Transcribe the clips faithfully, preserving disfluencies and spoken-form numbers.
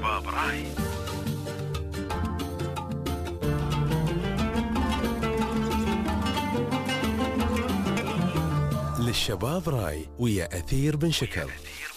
للشباب راي. للشباب راي ويا أثير بن شكر.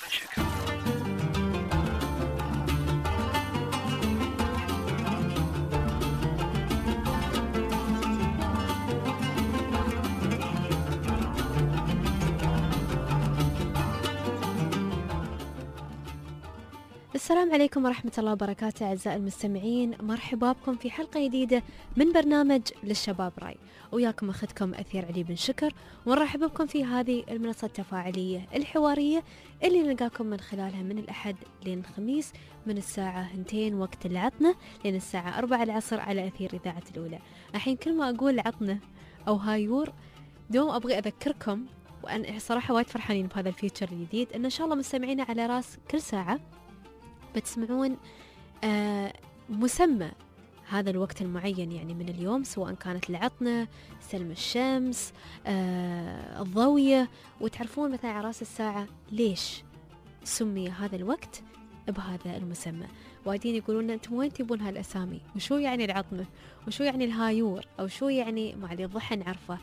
السلام عليكم ورحمة الله وبركاته أعزائي المستمعين، مرحبا بكم في حلقة جديدة من برنامج للشباب راي، وياكم أخذكم أثير علي بن شكر، ونرحب بكم في هذه المنصة التفاعلية الحوارية اللي نلقاكم من خلالها من الأحد لين الخميس من الساعة اثنتين وقت العطنة لين الساعة أربعة العصر على أثير إذاعة الأولى. الحين كل ما أقول عطنة أو هايور دوم أبغي أذكركم، وأنا صراحة وايد فرحانين بهذا الفيتشر الجديد، إن إن شاء الله مستمعينا على راس كل ساعة بتسمعون آه مسمى هذا الوقت المعين يعني من اليوم، سواء كانت العطنة، سلم الشمس، آه الضوية، وتعرفون مثلا على راس الساعة ليش سمي هذا الوقت بهذا المسمى. وايدين يقولون لنا انتم وين تبون هالاسامي، وشو يعني العطنة، وشو يعني الهايور، او شو يعني معلي الضحى نعرفه.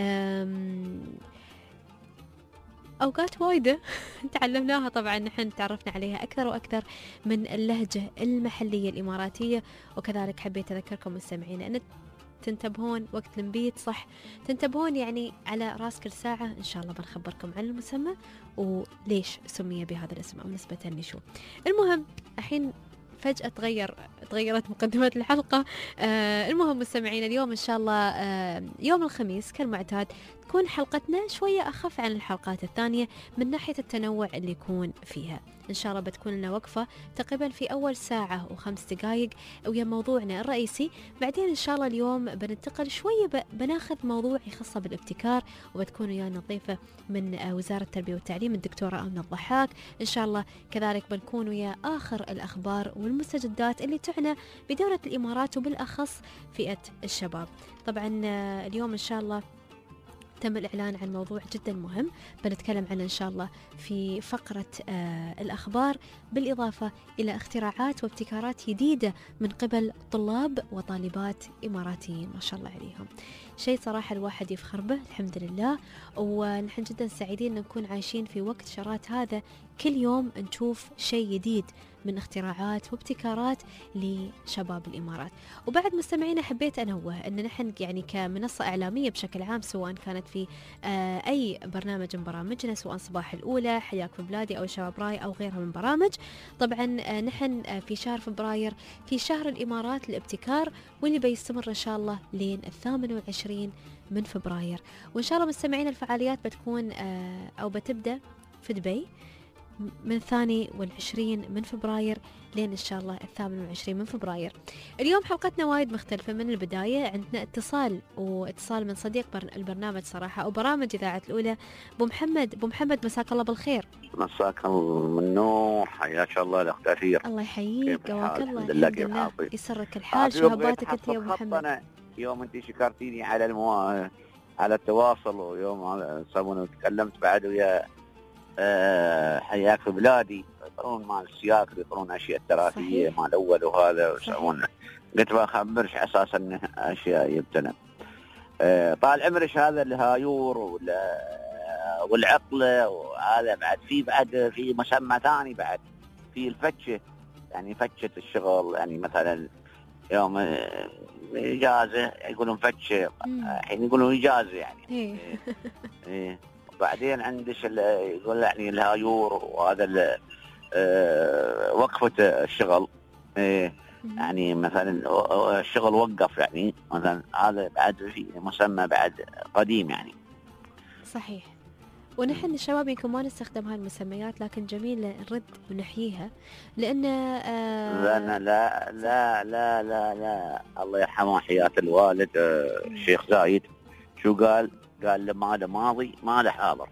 أوقات وايدة تعلمناها طبعا، نحن تعرفنا عليها أكثر وأكثر من اللهجة المحلية الإماراتية. وكذلك حبيت أذكركم مستمعين أن تنتبهون وقت المبيت، صح تنتبهون يعني على راس كل ساعة إن شاء الله بنخبركم عن المسمى وليش سمي بهذا الاسم أو نسبة لشو. المهم الحين فجأة تغير تغيرت مقدمة الحلقة. آه المهم مستمعين، اليوم إن شاء الله آه يوم الخميس كالمعتاد تكون حلقتنا شوية أخف عن الحلقات الثانية من ناحية التنوع اللي يكون فيها. إن شاء الله بتكون لنا وقفة تقريبا في أول ساعة وخمس دقايق ويا موضوعنا الرئيسي. بعدين إن شاء الله اليوم بننتقل شوية بناخذ موضوع يخصه بالابتكار، وبتكون ويانا ضيفة من وزارة التربية والتعليم الدكتورة آمنة الضحاك إن شاء الله. كذلك بنكون ويا آخر الأخبار والمستجدات اللي تعنى بدولة الإمارات وبالأخص فئة الشباب. طبعا اليوم إن شاء الله تم الإعلان عن موضوع جدا مهم بنتكلم عنه إن شاء الله في فقرة آه الأخبار، بالإضافة إلى اختراعات وابتكارات جديدة من قبل طلاب وطالبات إماراتيين ما شاء الله عليهم. شيء صراحة الواحد يفخر به الحمد لله، ونحن جدا سعيدين أن نكون عايشين في وقت شرات هذا، كل يوم نشوف شيء جديد من اختراعات وابتكارات لشباب الإمارات. وبعد مستمعينا حبيت أنوه أن نحن يعني كمنصة إعلامية بشكل عام، سواء كانت في آه أي برنامج من برامجنا، سواء صباح الأولى، حياك في بلادي، أو شباب راي، أو غيرها من برامج. طبعا آه نحن آه في شهر فبراير في شهر الإمارات للابتكار، واللي بيستمر إن شاء الله لين الثامن والعشرين من فبراير. وإن شاء الله مستمعينا الفعاليات بتكون آه أو بتبدأ في دبي من الثاني والعشرين من فبراير لين إن شاء الله الثامن والعشرين من فبراير. اليوم حلقتنا وايد مختلفة من البداية، عندنا اتصال واتصال من صديق البرنامج صراحة أو برامج إذاعة الأولى، أبو محمد. أبو محمد مساك الله بالخير. مساك الله من نور، حياك الله الأخت أثير. الله يحييك قواك الله. الحمد لله، كيف حالك؟ يسرك الحال. شو هباتك أنت يا أبو محمد؟ أنا يوم أنت شكرتيني على المو... على التواصل، ويوم صابون تكلمت بعد ويا أه حياك في بلادي، يقرون مال السياق، يقرون أشياء تراثية مال الأول وهذا ويسوون. قلت بخبرش أساسا أنه أشياء يبتنى. أه طال عمرش هذا الهايور والعقلة، وهذا بعد في بعد في مسمى ثاني بعد في الفتشة، يعني فتشة الشغل، يعني مثلا يوم إجازة يقولون فتشة، الحين يقولون إجازة يعني. إيه إيه. بعدين عندش يقول يعني الهايور، وهذا أه وقفة الشغل. إيه يعني مثلا الشغل وقف، يعني مثلا هذا بعد في مسمى بعد قديم يعني. صحيح. ونحن الشباب يمكن ما نستخدم هاي المسميات، لكن جميل نرد ونحييها، لأن آه لا لا لا لا لا لا الله يرحمه حياة الوالد آه الشيخ زايد، شو قال؟ قال له ما له ماضي ما له حاضر.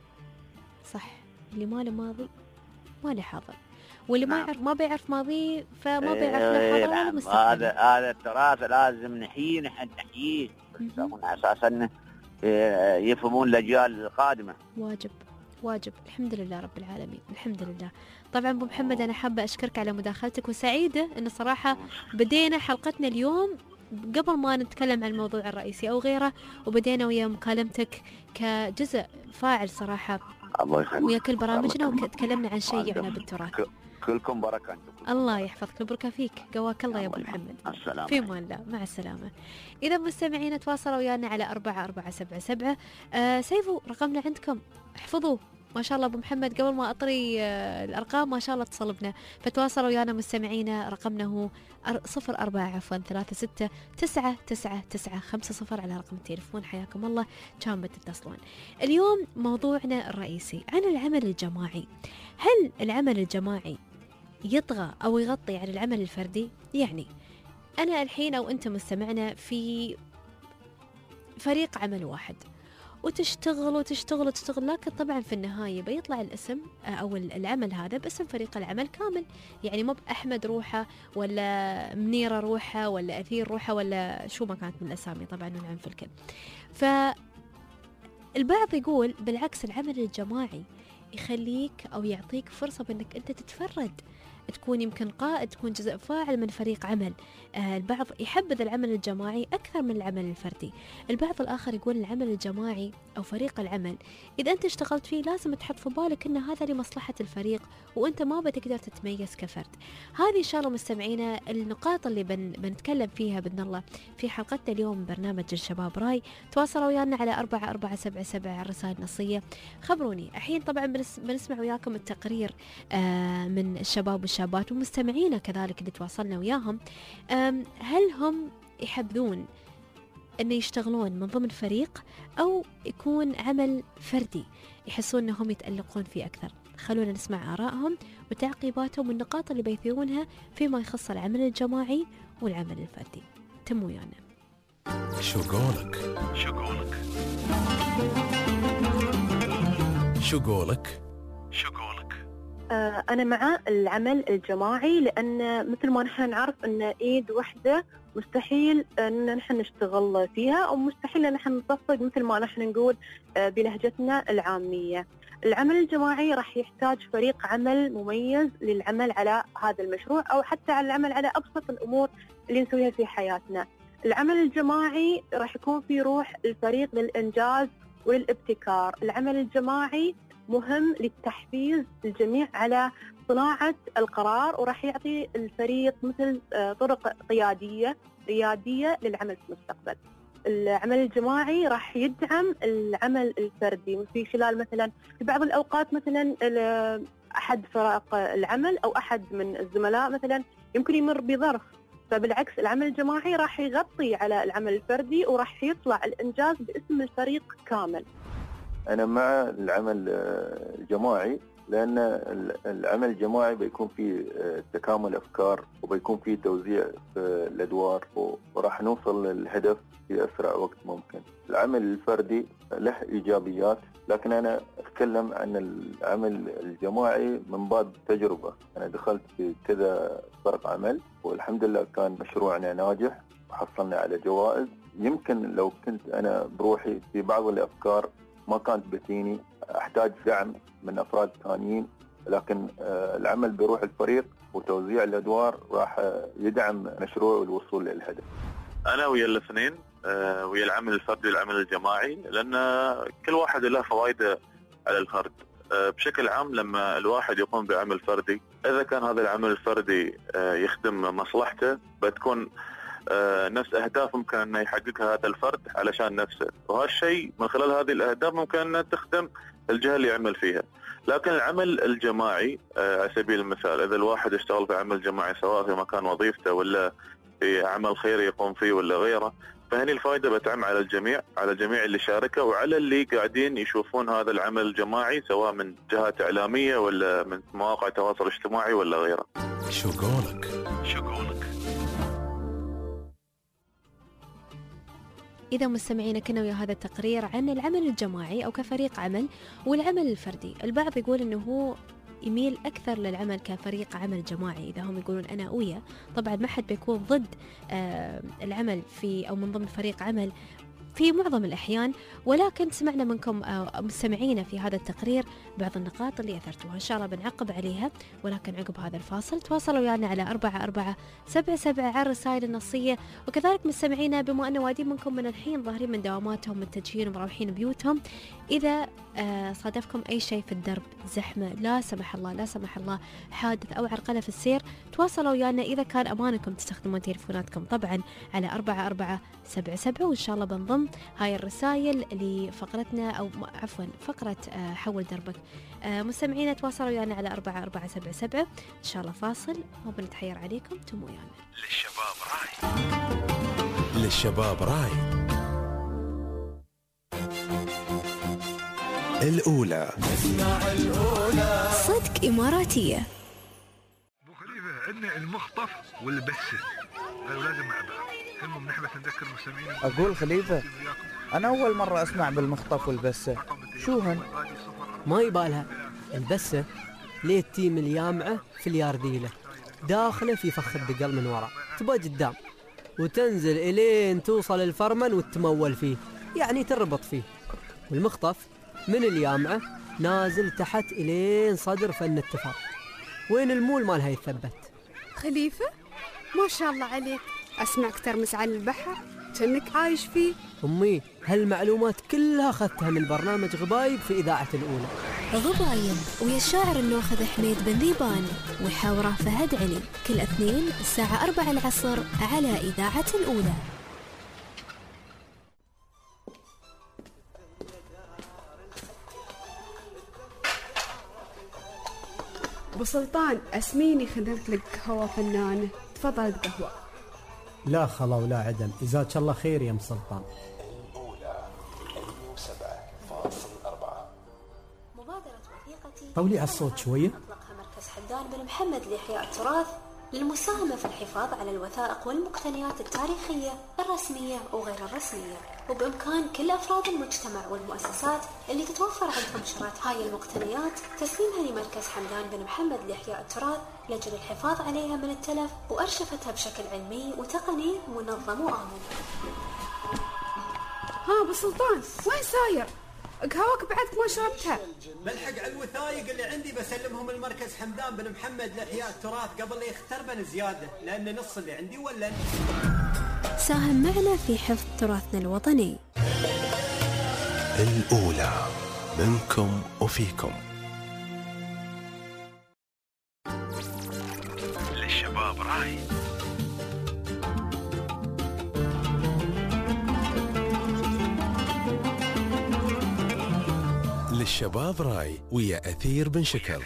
صح، اللي ما له ماضي ما له حاضر، واللي نعم. ما يعرف ما بيعرف ماضيه فما بيعرف له حاضر ولا مستقبل. هذا هذا التراث لازم نحييه، نحن نحييه على أساس أنه يفهمون الأجيال القادمة. واجب واجب. الحمد لله رب العالمين، الحمد لله. طبعا أبو محمد أنا حابة أشكرك على مداخلتك، وسعيدة أن صراحة بدينا حلقتنا اليوم قبل ما نتكلم عن الموضوع الرئيسي أو غيره، وبدينا ويا مكالمتك كجزء فاعل صراحة الله يخليك ويا كل برامجنا، وتكلمنا عن شيء يعنى بالتراث. كلكم بركة أنتم. الله يحفظك، البركة فيك، قواك الله يا أبو محمد. السلام في أمان الله، مع السلامة. إذا مستمعين تواصلوا ويانا على أربعة أربعة سبعة سبعة. آه سيفوا رقمنا عندكم، احفظوا ما شاء الله أبو محمد قبل ما أطري آه الأرقام ما شاء الله اتصل بنا، فتواصلوا ويانا مستمعينا. رقمنا هو صفر أربعة عفوا ثلاثة ستة تسعة تسعة تسعة خمسة صفر على رقم التليفون. حياكم الله، كان بتتصلون. اليوم موضوعنا الرئيسي عن العمل الجماعي. هل العمل الجماعي يطغى أو يغطي على العمل الفردي؟ يعني أنا الحين أو أنت مستمعنا في فريق عمل واحد وتشتغل وتشتغل وتشتغل، لكن طبعا في النهاية بيطلع الاسم أو العمل هذا باسم فريق العمل كامل. يعني مو بأحمد روحه ولا منيرة روحه ولا أثير روحه ولا شو ما كانت من الأسامي طبعا ونعم في الكل. فالبعض يقول بالعكس العمل الجماعي يخليك أو يعطيك فرصة بأنك أنت تتفرد، تكون يمكن قائد، تكون جزء فاعل من فريق عمل. آه البعض يحبذ العمل الجماعي أكثر من العمل الفردي. البعض الآخر يقول العمل الجماعي أو فريق العمل إذا أنت اشتغلت فيه لازم تحط في بالك أن هذا لمصلحة الفريق وأنت ما بتقدر تتميز كفرد. هذه إن شاء الله مستمعينا النقاط اللي بن بنتكلم فيها بإذن الله في حلقتنا اليوم من برنامج الشباب راي. تواصلوا ويانا على أربعة أربعة سبعة سبعة الرسائل النصية. خبروني الحين طبعا بنس بنسمع وياكم التقرير آه من الشباب والشابات ومستمعينا كذلك اللي تواصلنا وياهم. هل هم يحبذون أن يشتغلون من ضمن فريق أو يكون عمل فردي يحسون أنهم يتألقون فيه أكثر؟ خلونا نسمع آرائهم وتعقيباتهم والنقاط اللي بيثيرونها فيما يخص العمل الجماعي والعمل الفردي. تم ويانا. شو قولك؟ شو قولك؟ شو قولك؟ شو قولك؟ أنا مع العمل الجماعي، لأن مثل ما نحن نعرف أن إيد واحدة مستحيل أن نحن نشتغل فيها، أو مستحيل أن نحن نصفق مثل ما نحن نقول بلهجتنا العامية. العمل الجماعي راح يحتاج فريق عمل مميز للعمل على هذا المشروع، أو حتى على العمل على أبسط الأمور اللي نسويها في حياتنا. العمل الجماعي راح يكون في روح الفريق للإنجاز وللابتكار. العمل الجماعي مهم للتحفيز الجميع على صناعة القرار، وراح يعطي الفريق مثل طرق قيادية ريادية للعمل في المستقبل. العمل الجماعي راح يدعم العمل الفردي في خلال مثلا في بعض الأوقات مثلا أحد فرق العمل أو أحد من الزملاء مثلا يمكن يمر بظرف، فبالعكس العمل الجماعي راح يغطي على العمل الفردي وراح يطلع الإنجاز باسم الفريق كامل. أنا مع العمل الجماعي، لأن العمل الجماعي بيكون فيه تكامل أفكار وبيكون فيه توزيع في الأدوار وراح نوصل للهدف في أسرع وقت ممكن. العمل الفردي له إيجابيات، لكن أنا أتكلم عن العمل الجماعي من باب تجربة. أنا دخلت في كذا فرق عمل والحمد لله كان مشروعنا ناجح وحصلنا على جوائز. يمكن لو كنت أنا بروحي في بعض الأفكار ما كانت بتيني، أحتاج دعم من أفراد ثانيين، لكن العمل بروح الفريق وتوزيع الأدوار راح يدعم مشروع والوصول للهدف. أنا ويا الاثنين، ويا العمل الفردي والعمل الجماعي، لأن كل واحد له فوائده على الفرد. بشكل عام لما الواحد يقوم بعمل فردي، إذا كان هذا العمل الفردي يخدم مصلحته بتكون نفس أهداف ممكن أن يحققها هذا الفرد علشان نفسه، وهالشيء من خلال هذه الأهداف ممكن أن تخدم الجهة اللي يعمل فيها. لكن العمل الجماعي على سبيل المثال، إذا الواحد اشتغل في عمل جماعي سواء في مكان وظيفته ولا في عمل خيري يقوم فيه ولا غيره، فهني الفائدة بتعم على الجميع، على الجميع اللي شاركه وعلى اللي قاعدين يشوفون هذا العمل الجماعي سواء من جهات إعلامية ولا من مواقع التواصل الاجتماعي ولا غيره. شو قولك؟ شو قولك؟ إذا مستمعينا كنا ويا هذا التقرير عن العمل الجماعي أو كفريق عمل والعمل الفردي. البعض يقول أنه هو يميل أكثر للعمل كفريق عمل جماعي، إذا هم يقولون أنا ويا. طبعا ما حد بيكون ضد آه العمل في أو من ضمن فريق عمل في معظم الأحيان، ولكن سمعنا منكم مستمعينا في هذا التقرير بعض النقاط اللي أثرتوها، إن شاء الله بنعقب عليها، ولكن عقب هذا الفاصل تواصلوا ويانا على أربعة أربعة سبعة سبعة على الرسائل النصية. وكذلك مستمعينا بما أن وادين منكم من الحين ظاهرين من دواماتهم متجهين ومروحين بيوتهم، إذا آه صادفكم أي شيء في الدرب، زحمة لا سمح الله لا سمح الله، حادث أو عرقلة في السير، تواصلوا ويانا إذا كان أمانكم تستخدمون تليفوناتكم طبعا على أربعة أربعة سبعة سبعة، وإن شاء الله بنضم هاي الرسائل لفقرتنا أو عفوا فقرة آه حول دربك. آه مستمعينا تواصلوا ويانا على أربعة أربعة سبعة سبعة، إن شاء الله فاصل وبنتحير عليكم تم ويانا. للشباب راي للشباب راي الأولى. صدق إماراتية. أبو خليفة عندنا المخطف والبسة، قالوا لازم مع بعض. المهم نحن بس نذكر المستمعين. أقول خليفة أنا أول مرة أسمع بالمخطف والبسة، شو هن؟ ما يبالها البسة ليه التيم اليامعة في اليارديلة، داخله في فخ الدقل من وراء، تبقى قدام وتنزل إلين توصل الفرمن وتمول فيه، يعني تربط فيه. والمخطف من اليامعة نازل تحت إلين صدر فن التفاق، وين المول مالها يتثبت. خليفة ما شاء الله عليك، أسمعك ترمس على البحر كأنك عايش فيه. أمي هالمعلومات كلها أخذتها من برنامج غبايب في إذاعة الأولى. غبايب ويا الشاعر النوخذ حميد بن ذيبان وحاوره فهد علي، كل اثنين الساعة أربعة العصر على إذاعة الأولى. أبو سلطان أسميني خدمت لك قهوة فنانة، تفضل قهوة. لا خلا ولا عدم، جزاك الله خير يا ام سلطان. الأولى مئة وسبعة فاصلة أربعة. مبادرة وثيقتي طولي على الصوت شوية. أطلقها مركز حمدان بن محمد لإحياء التراث للمساهمة في الحفاظ على الوثائق والمقتنيات التاريخية الرسمية وغير الرسمية، وبإمكان كل أفراد المجتمع والمؤسسات اللي تتوفر عندهم شراط هاي المقتنيات تسليمها لمركز حمدان بن محمد لإحياء التراث لأجل الحفاظ عليها من التلف وأرشفتها بشكل علمي وتقني منظم وآمن. ها أبو سلطان وين ساير؟ قهوك بعدك ما شربتها. بلحق على الوثائق اللي عندي بسلمهم المركز حمدان بن محمد لإحياء التراث قبل لا يختربن زيادة، لأن نص اللي عندي ولا. ساهم معنا في حفظ تراثنا الوطني. الأولى منكم وفيكم. للشباب راي للشباب راي ويا أثير بن شكل.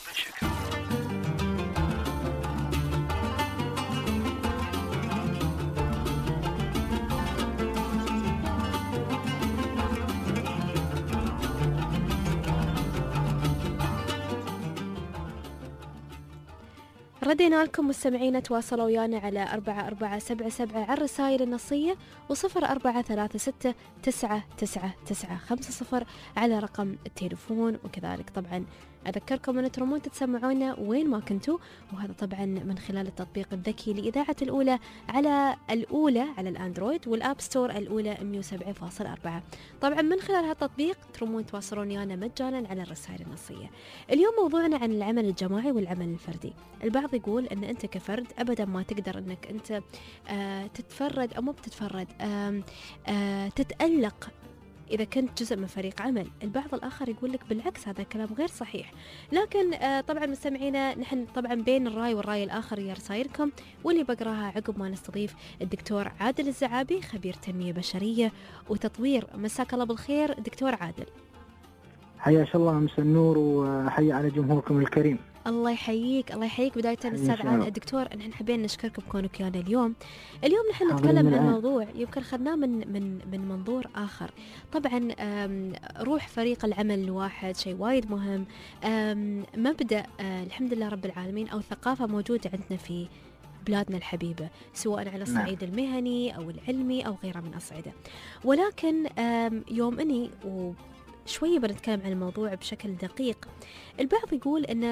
ردينا لكم مستمعين، تواصلوا ويانا على أربعة أربعة سبعة سبعة على الرسائل النصية، وصفر أربعة ثلاثة ستة تسعة تسعة تسعة خمسة صفر على رقم التليفون. وكذلك طبعا أذكركم أن ترمون تسمعونا وين ما كنتوا، وهذا طبعا من خلال التطبيق الذكي لإذاعة الأولى على الأولى على الأندرويد والآب ستور الأولى مئة وسبعة فاصلة أربعة. طبعا من خلال هالتطبيق ترمون تواصلون ويانا مجانا على الرسائل النصية. اليوم موضوعنا عن العمل الجماعي والعمل الفردي. البعض يقول أن أنت كفرد أبدا ما تقدر أنك أنت آه تتفرد أو مو بتتفرد آه آه تتألق إذا كنت جزء من فريق عمل. البعض الآخر يقول لك بالعكس، هذا الكلام غير صحيح. لكن آه طبعا مستمعينا نحن طبعا بين الرأي والرأي الآخر يا رسائلكم، واللي بقراها عقب ما نستضيف الدكتور عادل الزعابي خبير تنمية بشرية وتطوير. مساك الله بالخير دكتور عادل. حياك الله، مساء النور، وحي على جمهوركم الكريم. الله يحييك الله يحييك. بداية أستاذ عادل الدكتور، نحن حابين نشكرك بكونك ويانا اليوم. اليوم نحن نتكلم عن موضوع يمكن خدناه من من من منظور آخر. طبعا روح فريق العمل الواحد شيء وايد مهم، مبدأ الحمد لله رب العالمين أو ثقافة موجودة عندنا في بلادنا الحبيبة، سواء على الصعيد المهني أو العلمي أو غيره من الصعيدة. ولكن يوم أني و شوية بنتكلم عن الموضوع بشكل دقيق. البعض يقول أن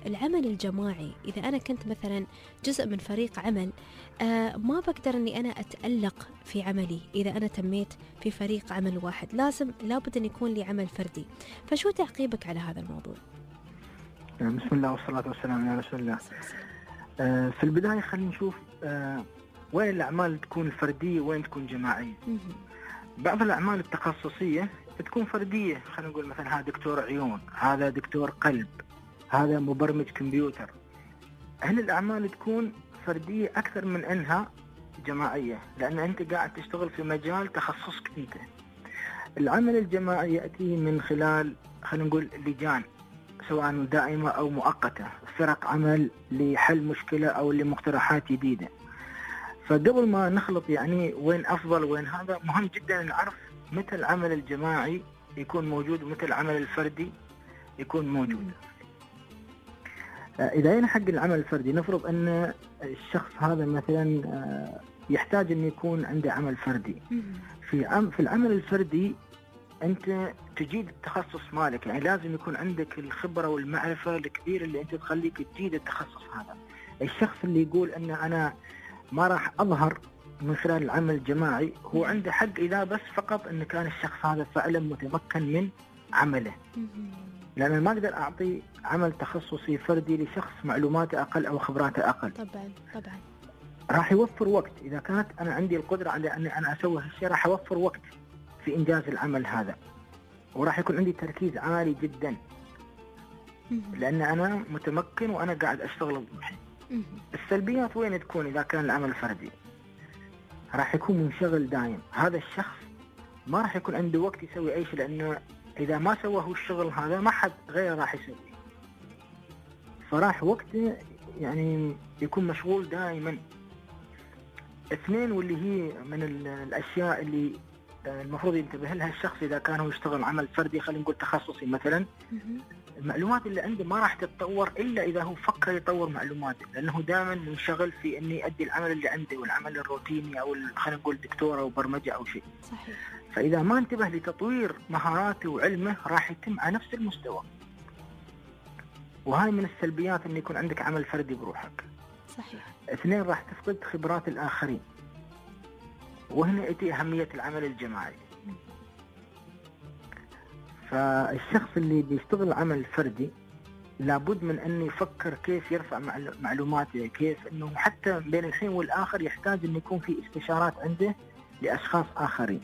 العمل الجماعي إذا أنا كنت مثلا جزء من فريق عمل آه ما بقدر أني أنا أتألق في عملي إذا أنا تميت في فريق عمل واحد، لازم لابد أن يكون لي عمل فردي. فشو تعقيبك على هذا الموضوع؟ بسم الله والصلاة والسلام على رسول الله. آه في البداية خلينا نشوف آه وين الأعمال تكون فردية وين تكون جماعية. بعض الأعمال التخصصية تكون فردية، خلينا نقول مثلا هذا دكتور عيون، هذا دكتور قلب، هذا مبرمج كمبيوتر. هل الأعمال تكون فردية أكثر من أنها جماعية، لأن أنت قاعد تشتغل في مجال تخصصك أنت. العمل الجماعي يأتي من خلال خلينا نقول لجان سواء دائمة أو مؤقتة، فرق عمل لحل مشكلة أو لمقترحات جديدة. فقبل ما نخلط يعني وين أفضل وين هذا، مهم جدا نعرف متى العمل الجماعي يكون موجود ومتى العمل الفردي يكون موجود. إذا هنا حق العمل الفردي نفرض أن الشخص هذا مثلا يحتاج أن يكون عنده عمل فردي. في في العمل الفردي أنت تجيد التخصص مالك، يعني لازم يكون عندك الخبرة والمعرفة الكبيرة اللي أنت تخليك تجيد التخصص هذا. الشخص اللي يقول أن أنا ما راح أظهر من خلال العمل الجماعي هو عنده حق إذا بس فقط أن كان الشخص هذا فعلا متمكن من عمله، لأن ما أقدر أعطي عمل تخصصي فردي لشخص معلوماته أقل أو خبراته أقل. طبعا طبعا راح يوفر وقت. إذا كانت أنا عندي القدرة على أن أنا أسوي هالشيء راح أوفر وقت في إنجاز العمل هذا، وراح يكون عندي تركيز عالي جدا لأن أنا متمكن وأنا قاعد أشتغل بروحي. السلبيات وين تكون إذا كان العمل فردي؟ راح يكون منشغل دائم. هذا الشخص ما راح يكون عنده وقت يسوي أي شيء، لأنه إذا ما سوى هو الشغل هذا ما حد غيره راح يسوي، فراح وقته يعني يكون مشغول دائما. اثنين، واللي هي من الأشياء اللي المفروض ينتبه لها الشخص إذا كان هو يشتغل عمل فردي خلينا نقول تخصصي مثلا، المعلومات اللي عنده ما راح تتطور إلا إذا هو فكر يطور معلوماته، لأنه دائما منشغل في إني يؤدي العمل اللي عنده والعمل الروتيني أو خلينا نقول دكتورة أو برمجة أو شيء. صحيح. فإذا ما انتبه لتطوير مهاراته وعلمه راح يتم على نفس المستوى، وهاي من السلبيات إن يكون عندك عمل فردي بروحك. صحيح. اثنين، راح تفقد خبرات الآخرين، وهنا يأتي أهمية العمل الجماعي. فالشخص اللي بيشتغل عمل فردي لابد من أن يفكر كيف يرفع معلوماته، كيف أنه حتى بين الحين والآخر يحتاج أن يكون في استشارات عنده لأشخاص آخرين.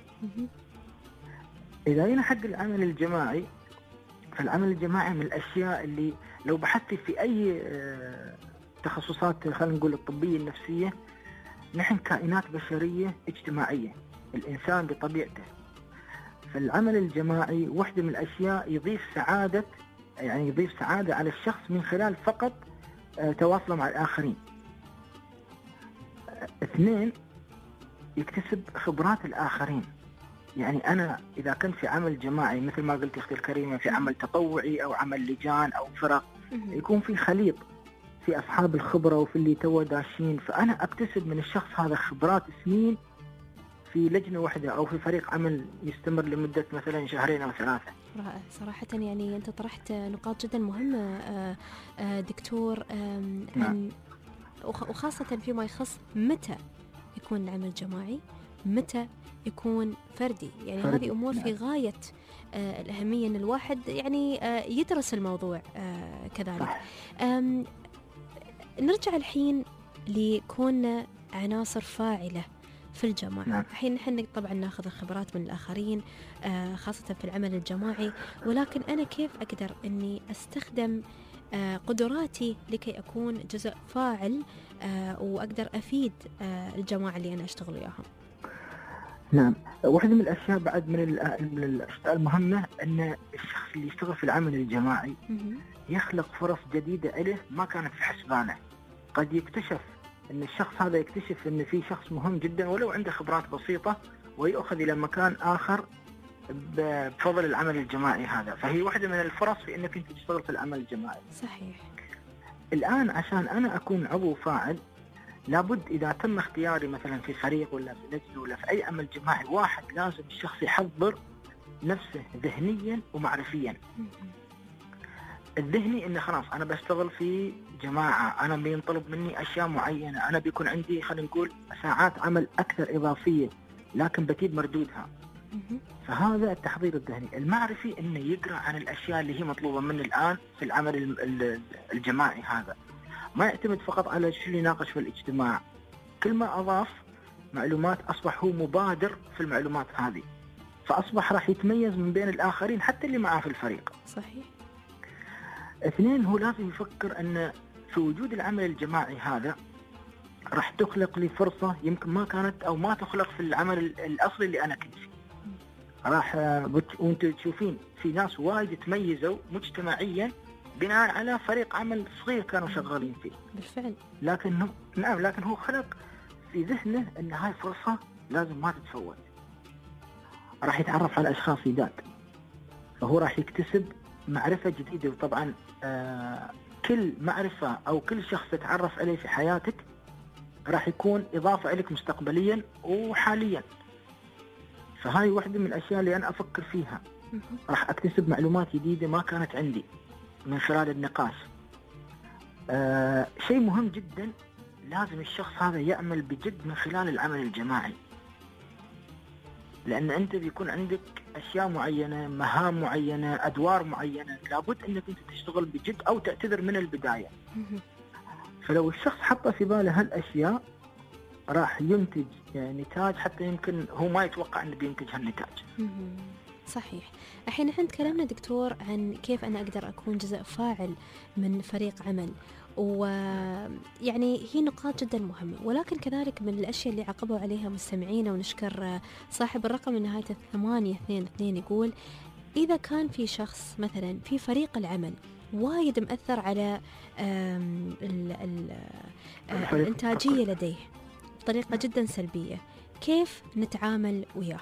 إذا هنا حق العمل الجماعي، فالعمل الجماعي من الأشياء اللي لو بحثت في أي تخصصات خلينا نقول الطبية النفسية، نحن كائنات بشرية اجتماعية، الإنسان بطبيعته. فالعمل الجماعي واحدة من الأشياء يضيف سعادة، يعني يضيف سعادة على الشخص من خلال فقط تواصله مع الآخرين. اثنين، يكتسب خبرات الآخرين. يعني أنا إذا كنت في عمل جماعي مثل ما قلت أختي الكريمة، في عمل تطوعي أو عمل لجان أو فرق، يكون في خليط في أصحاب الخبرة وفي اللي تو داشين، فأنا أكتسب من الشخص هذا خبرات سنين في لجنة واحدة أو في فريق عمل يستمر لمدة مثلا شهرين أو ثلاثة. رائع صراحة. يعني أنت طرحت نقاط جدا مهمة دكتور، نعم. وخاصة فيما يخص متى يكون العمل جماعي، متى يكون فردي. يعني فردي. هذه أمور نعم. في غاية الأهمية أن الواحد يعني يدرس الموضوع كذلك. نرجع الحين لكون عناصر فاعلة في الجماعة. نعم. الحين نحن طبعا ناخذ الخبرات من الآخرين خاصة في العمل الجماعي، ولكن أنا كيف أقدر أني أستخدم قدراتي لكي أكون جزء فاعل وأقدر أفيد الجماعة اللي أنا أشتغل وياهم؟ نعم، واحدة من الأشياء بعد من الأشياء المهمة أن الشخص اللي يشتغل في العمل الجماعي يخلق فرص جديدة له ما كانت في حسبانه. قد يكتشف أن الشخص هذا يكتشف أن في شخص مهم جدا ولو عنده خبرات بسيطة، ويأخذ إلى مكان آخر بفضل العمل الجماعي هذا. فهي واحدة من الفرص في أنك أنت تشتغل في العمل الجماعي. صحيح. الآن عشان أنا أكون عضو فاعل لابد إذا تم اختياري مثلا في فريق ولا في لجنة ولا في أي عمل جماعي، واحد لازم الشخص يحضر نفسه ذهنيا ومعرفيا. الذهني انه خلاص انا بشتغل في جماعه، انا بينطلب مني اشياء معينه، انا بيكون عندي خلينا نقول ساعات عمل اكثر اضافيه لكن بتجيب مردودها. فهذا التحضير الذهني. المعرفي انه يقرا عن الاشياء اللي هي مطلوبه منه الان في العمل الجماعي هذا، ما يعتمد فقط على شو اللي يناقش في الاجتماع، كل ما اضاف معلومات اصبح هو مبادر في المعلومات هذه، فاصبح راح يتميز من بين الاخرين حتى اللي معاه في الفريق. صحيح. اثنين، هو لازم يفكر ان في وجود العمل الجماعي هذا راح تخلق لي فرصه يمكن ما كانت او ما تخلق في العمل الاصلي اللي انا كنت فيه. راح وانت تشوفين في ناس وايد تميزوا مجتمعيا بناء على فريق عمل صغير كانوا شغالين فيه. بالفعل. لكن نعم لكن هو خلق في ذهنه ان هاي فرصه لازم ما تتفوت. راح يتعرف على اشخاص جداد، فهو راح يكتسب معرفه جديده. وطبعا آه كل معرفه او كل شخص تتعرف عليه في حياتك راح يكون اضافه لك مستقبليا وحاليا. فهاي واحدة من الأشياء اللي أنا أفكر فيها. راح أكتسب معلومات جديدة ما كانت عندي من خلال النقاش. آه شيء مهم جدا، لازم الشخص هذا يعمل بجد من خلال العمل الجماعي، لأن أنت بيكون عندك أشياء معينة، مهام معينة، أدوار معينة، لابد أنك أنت تشتغل بجد أو تعتذر من البداية. فلو الشخص حط في باله هالأشياء راح ينتج يعني نتاج حتى يمكن هو ما يتوقع انه بينتج هالنتاج. صحيح. الحين نحن تكلمنا دكتور عن كيف انا اقدر اكون جزء فاعل من فريق عمل، ويعني هي نقاط جدا مهمة، ولكن كذلك من الاشياء اللي عقبوا عليها مستمعينا، ونشكر صاحب الرقم من نهاية الثمانية اثنين اثنين يقول اذا كان في شخص مثلا في فريق العمل وايد مأثر على ال ال الانتاجية لديه بطريقة جدا سلبية، كيف نتعامل وياه؟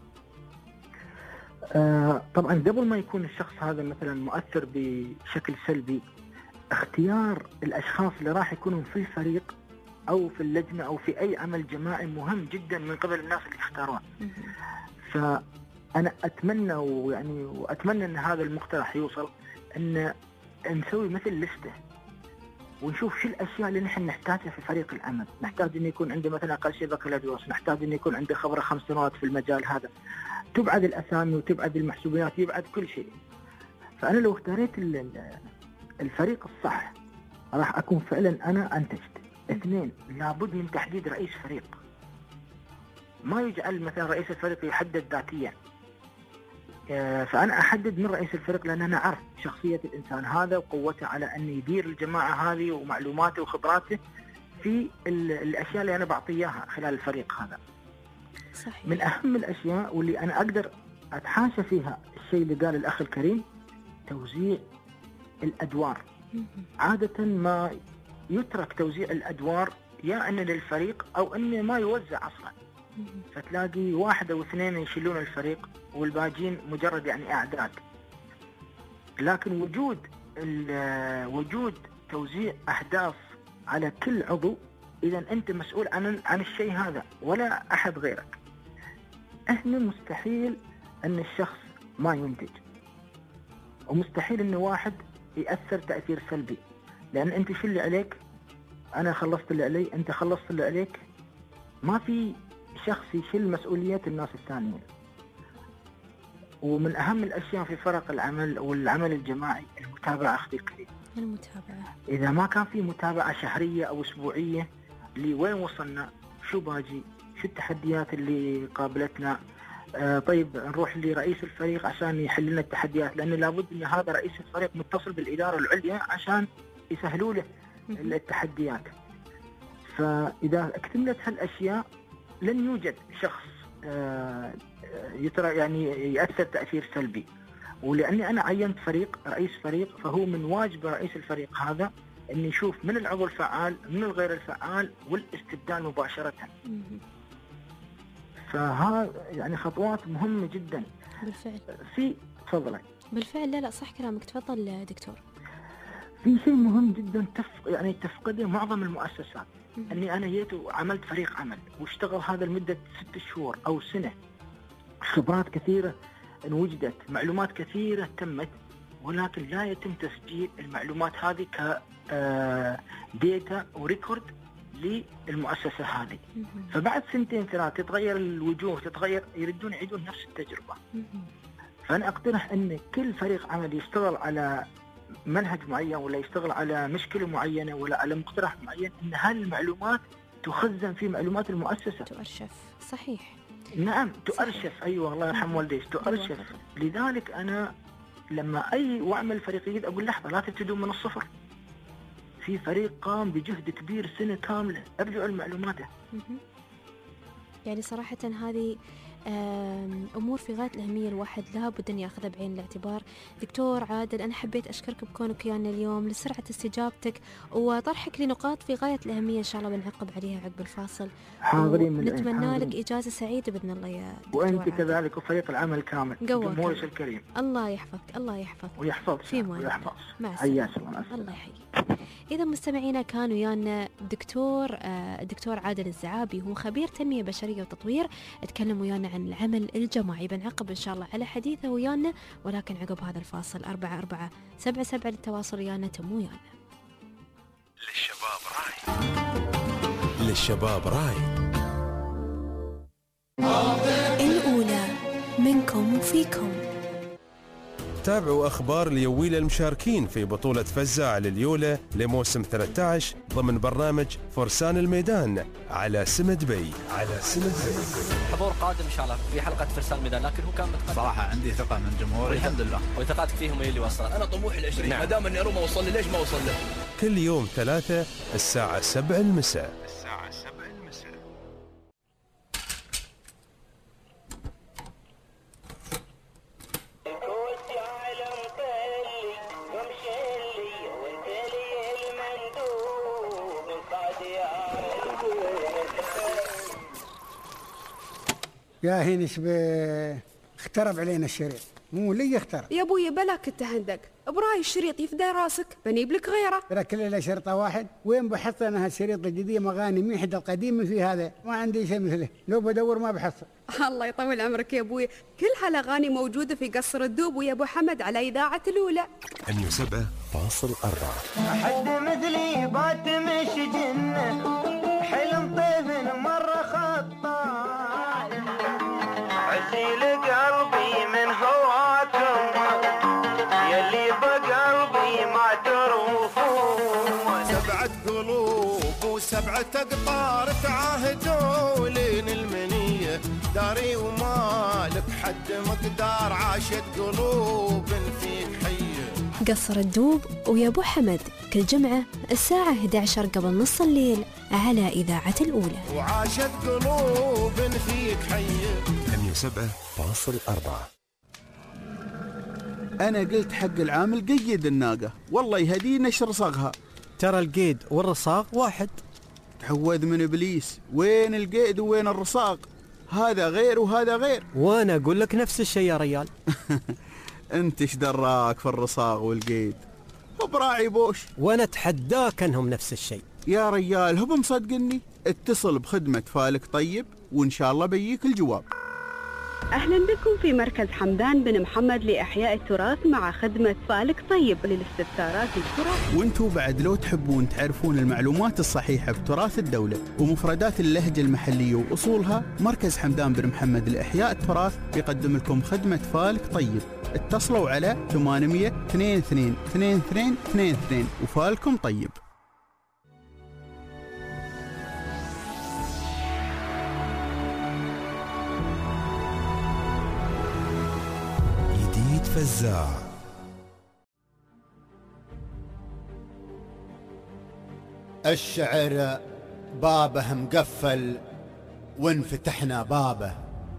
آه طبعا قبل ما يكون الشخص هذا مثلا مؤثر بشكل سلبي، اختيار الأشخاص اللي راح يكونوا في الفريق أو في اللجنة أو في أي عمل جماعي مهم جدا من قبل الناس اللي يختارون. فأنا أتمنى ويعني وأتمنى أن هذا المقترح يوصل، أن نسوي مثل لستة ونشوف شو الاشياء اللي نحن نحتاجها في فريق العمل. نحتاج انه يكون عنده مثلا اقل شيء بكالوريوس، نحتاج انه يكون عنده خبره خمس سنوات في المجال هذا، تبعد الاسامي وتبعد المحسوبيات، يبعد كل شيء. فانا لو اختاريت الفريق الصح راح اكون فعلا انا انتجت. اثنين، لابد من تحديد رئيس فريق، ما يجعل مثلا رئيس الفريق يحدد ذاتيا. فأنا أحدد من رئيس الفريق لأن أنا أعرف شخصية الإنسان هذا وقوته على أن يدير الجماعة هذه ومعلوماته وخبراته في الأشياء اللي أنا بعطيها خلال الفريق هذا. صحيح. من أهم الأشياء واللي أنا أقدر أتحاشى فيها الشيء اللي قال الأخ الكريم، توزيع الأدوار. عادة ما يترك توزيع الأدوار يا أن للفريق أو أن ما يوزع أصلا، فتلاقي واحد أو اثنين يشيلون الفريق والباقين مجرد يعني أعداد. لكن وجود وجود توزيع أهداف على كل عضو، إذا أنت مسؤول عن عن الشيء هذا ولا أحد غيرك. إحنا مستحيل أن الشخص ما ينتج، ومستحيل أن واحد يأثر تأثير سلبي، لأن أنت شو اللي عليك، أنا خلصت اللي علي، أنت خلصت اللي عليك. ما في شخص يشيل مسؤوليات الناس الثانيين. ومن أهم الأشياء في فرق العمل والعمل الجماعي المتابعة أختي الكريم. المتابعة. إذا ما كان في متابعة شهرية أو أسبوعية لوين وصلنا، شو باجي، شو التحديات اللي قابلتنا، آه طيب نروح لرئيس الفريق عشان يحل لنا التحديات، لأن لابد أن هذا رئيس الفريق متصل بالإدارة العليا عشان يسهلوا له التحديات. فإذا اكتملت هالأشياء لن يوجد شخص آه يترى يعني يأثر تأثير سلبي. ولأني أنا عينت فريق رئيس فريق، فهو من واجب رئيس الفريق هذا أن يشوف من العضو الفعال من الغير الفعال والاستبدال مباشرة. فها يعني خطوات مهمة جدا. بالفعل. في تفضلي. بالفعل. لا لا صح كلامك، تفضل دكتور. في شيء مهم جدا تف يعني تفقده معظم المؤسسات، أني أنا جيت وعملت فريق عمل واشتغل هذا لمدة ست شهور أو سنة، خبرات كثيرة انوجدت، معلومات كثيرة تمت، ولكن لا يتم تسجيل المعلومات هذه ك ديتا وريكورد للمؤسسة هذه. فبعد سنتين ثلاث تتغير الوجوه، تتغير، يردون يعيدون نفس التجربة. فأنا أقترح أن كل فريق عمل يشتغل على منهج معين ولا يشتغل على مشكلة معينة ولا على مقترح معين، أن هالمعلومات تخزن في معلومات المؤسسة، تؤرشف. صحيح، نعم تؤرشف. أيوة الله يرحم والديك، تؤرشف. لذلك أنا لما أي وأعمل فريق جديد أقول لحظة، لا تبتدون من الصفر، في فريق قام بجهد كبير سنة كاملة، أرجعوا لمعلوماته. يعني صراحة هذه أمور في غاية الأهمية، الواحد لابد أن يأخذها بعين الاعتبار. دكتور عادل، أنا حبيت أشكرك بكونك ويانا اليوم، لسرعة استجابتك وطرحك لنقاط في غاية الأهمية إن شاء الله بنعقب عليها عقب الفاصل. حاضرين، نتمنى لك إجازة سعيدة بإذن الله يا دكتور. وأنت كذلك وفريق العمل كامل، جمهورك الكريم. الله يحفظك، الله يحفظك ويحفظك في ويحفظ. مع السلامة. الله يحييك. إذا مستمعينا كان ويانا دكتور الدكتور عادل الزعابي، هو خبير تنمية بشرية وتطوير، اتكلم ويانا عن العمل الجماعي. بنعقب إن شاء الله على حديثه ويانا، ولكن عقب هذا الفاصل. أربعة أربعة سبعة سبعة للتواصل ويانا، تم ويانا. للشباب راي، للشباب راي. الأولى منكم وفيكم. تابعوا أخبار اليويلة المشاركين في بطولة فزاع لليولة لموسم ثلاثة عشر ضمن برنامج فرسان الميدان على سمد بي. على سمد بي حضور قادم إن شاء الله في حلقة فرسان الميدان، لكن هو كان متقدم. صراحة عندي ثقة من الجمهور الحمد لله، وثقتك فيهم هي اللي وصلت. أنا طموح العشرين، نعم. ما دام إني أروح ما أوصل لي، ليش ما أوصل له؟ كل يوم ثلاثة الساعة سبع المساء. الساعة سبع المساء. يا هين شبه اخترب علينا الشريط، مو لي اخترب يا ابوي، بلاك التهندق براي الشريط يفدى راسك، بنيب لك غيره. ترى كل له شرطه واحد، وين بحصل انا هالشريط الجديد؟ مغاني ميحد القديم في هذا، ما عندي شيء مثله، لو بدور ما بحصل. الله يطول عمرك يا ابوي، كل هالاغاني موجوده في قصر الدوب ويا ابو حمد على اذاعه الاولى. مية وسبعة فاصل أربعة. حد مثلي بات مش جنة، حلم طيف مرة خطاء، عسيل قلبي من هواكم، يلي بقلبي ما تروفون. سبعة قلوب وسبعة أقطار تعاهدوا لين المنية، داري ومالك حد مقدار، عاشت قلوب فيك حية. قصر الدوب ويا ابو حمد كل جمعة الساعة إحدى عشر قبل نص الليل على إذاعة الأولى. وعاشت قلوب فيك حية. مية وسبعة فاصل أربعة. أنا قلت حق العامل قيد الناقة، والله يهدي نشر صاغها. ترى القيد والرصاق واحد. تعوذ من إبليس، وين القيد وين الرصاق؟ هذا غير وهذا غير. وأنا أقول لك نفس الشيء يا ريال. أنت إيش دراك في الرصاق والقيد؟ هو براعي بوش. وأنا أتحداك أنهم نفس الشيء يا ريال. هو بمصدقني؟ اتصل بخدمة فالك طيب وإن شاء الله بيجيك الجواب. أهلا بكم في مركز حمدان بن محمد لإحياء التراث مع خدمة فالك طيب للاستفسارات التراث. وانتوا بعد لو تحبون تعرفون المعلومات الصحيحة بتراث الدولة ومفردات اللهجة المحلية وأصولها، مركز حمدان بن محمد لإحياء التراث يقدم لكم خدمة فالك طيب. اتصلوا على ثمانمية اثنين اثنين اثنين اثنين اثنين اثنين وفالكم طيب. فزاع. الشعر بابه مقفل وانفتحنا بابه،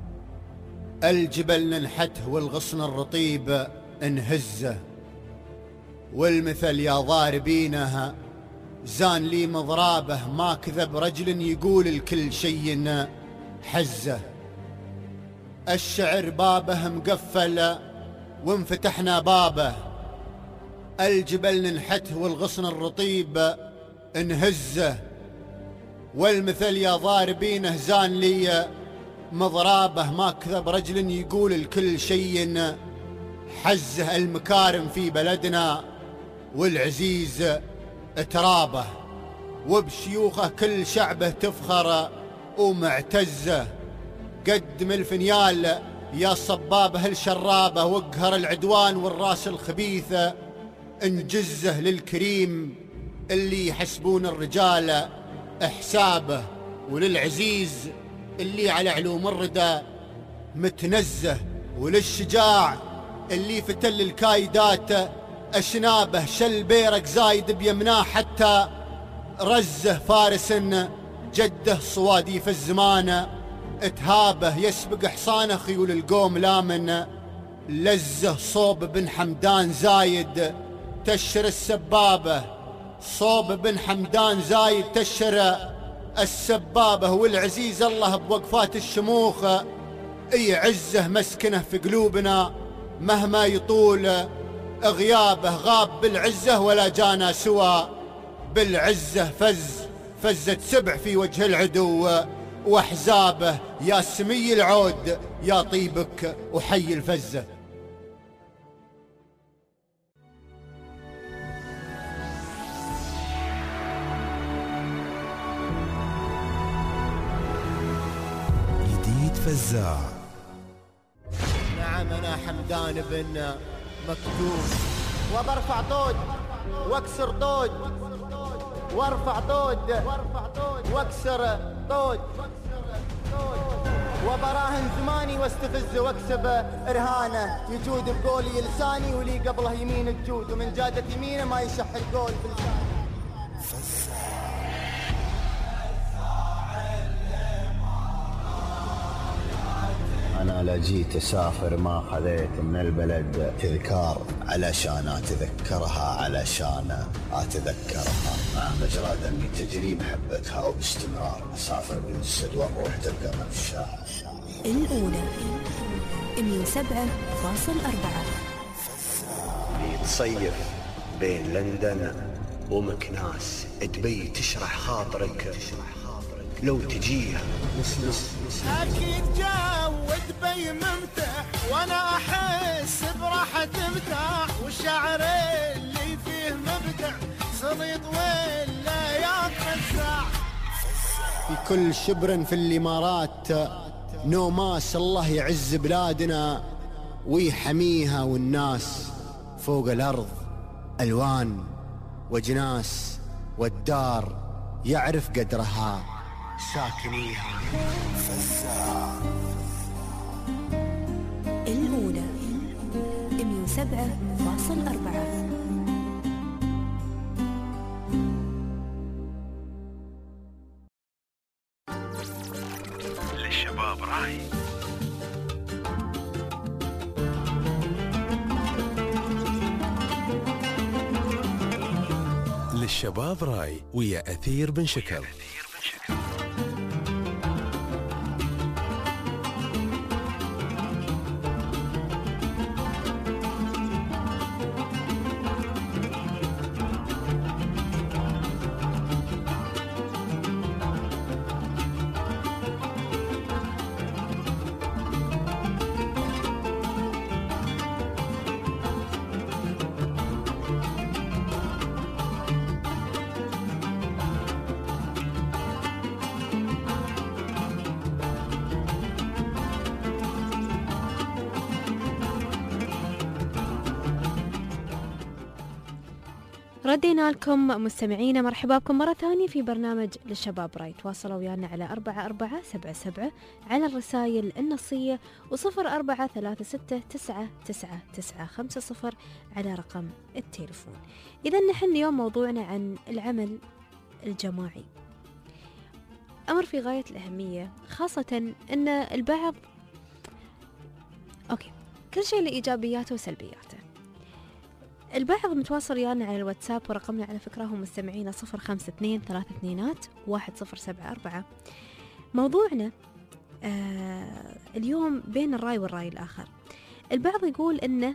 الجبل ننحته والغصن الرطيب انهزه، والمثل يا ضاربينها زان لي مضرابه، ما كذب رجل يقول الكل شيء حزه. الشعر بابه مقفل وانفتحنا بابه، الجبل ننحته والغصن الرطيب انهزه، والمثل يا ضاربينه زان لي مضرابه، ما كذب رجل يقول الكل شيء حزه المكارم في بلدنا والعزيز ترابه، وبشيوخه كل شعبه تفخر ومعتزه. قدم الفنيال يا صبابه الشرابه، واقهر العدوان والراس الخبيثه، انجزه للكريم اللي يحسبون الرجال حسابه، وللعزيز اللي على علوم الردى متنزه، وللشجاع اللي فتل الكايدات أشنابه، شل بيرك زايد بيمناه حتى رزه، فارس جده صوادي في الزمان اتهابه، يسبق حصانه خيول القوم لامن لزه، صوب بن حمدان زايد تشر السبابه، صوب بن حمدان زايد تشر السبابه، والعزيز الله بوقفات الشموخ يعزه، مسكنه في قلوبنا مهما يطول غيابه، غاب بالعزه ولا جانا سوى بالعزه، فز فزت سبع في وجه العدو واحزابه، يا سمي العود يا طيبك وحي الفزه. جديد فزاع. نعم أنا حمدان بن مكتوم، وبرفع طود واكسر طود، وارفع طود واكسر طود، وبراهن زماني واستفز واكسب رهانه، يجود بقولي لساني ولي قبله يمين الجود، ومن جادة يمينه ما يشح القول بلساني. أنا لا جيت أسافر ما خذيت من البلد تذكار، علشان أتذكرها علشان أتذكرها، مع مجرى دمي تجري محبتها، وباستمرار أسافر بالسد وأروح تبقى من الشاعر. الأولى مية وسبعة فاصل أربعة. تصيف بين لندن ومكناس، دبي تشرح خاطرك لو تجيها نص نص نص. أكيد جو دبي ممتع، وأنا أحس براحة مرتاح، والشعر اللي فيه مبدع، صليط ولا يتفزع. في كل شبر في الإمارات نوماس، الله يعز بلادنا ويحميها، والناس فوق الأرض ألوان وجناس، والدار يعرف قدرها ساكنيها. الأولى مية وسبعة فاصل أربعة. للشباب راي. للشباب راي ويا أثير بن شكل. ردينا لكم مستمعينا، مرحبا بكم مرة ثانية في برنامج للشباب راي. تواصلوا ويانا على أربعة أربعة سبعة سبعة على الرسائل النصية، وصفر أربعة ثلاثة ستة تسعة تسعة تسعة خمسة صفر على رقم التليفون. إذا نحن اليوم موضوعنا عن العمل الجماعي، أمر في غاية الأهمية، خاصة أن البعض أوكي كل شيء له إيجابياته وسلبياته. البعض متواصل ويانا على الواتساب، ورقمنا على فكرة هم مستمعين صفر خمسة اثنين ثلاثة اثنينات واحد صفر سبعة أربعة. موضوعنا آه اليوم بين الرأي والرأي الآخر. البعض يقول إنه،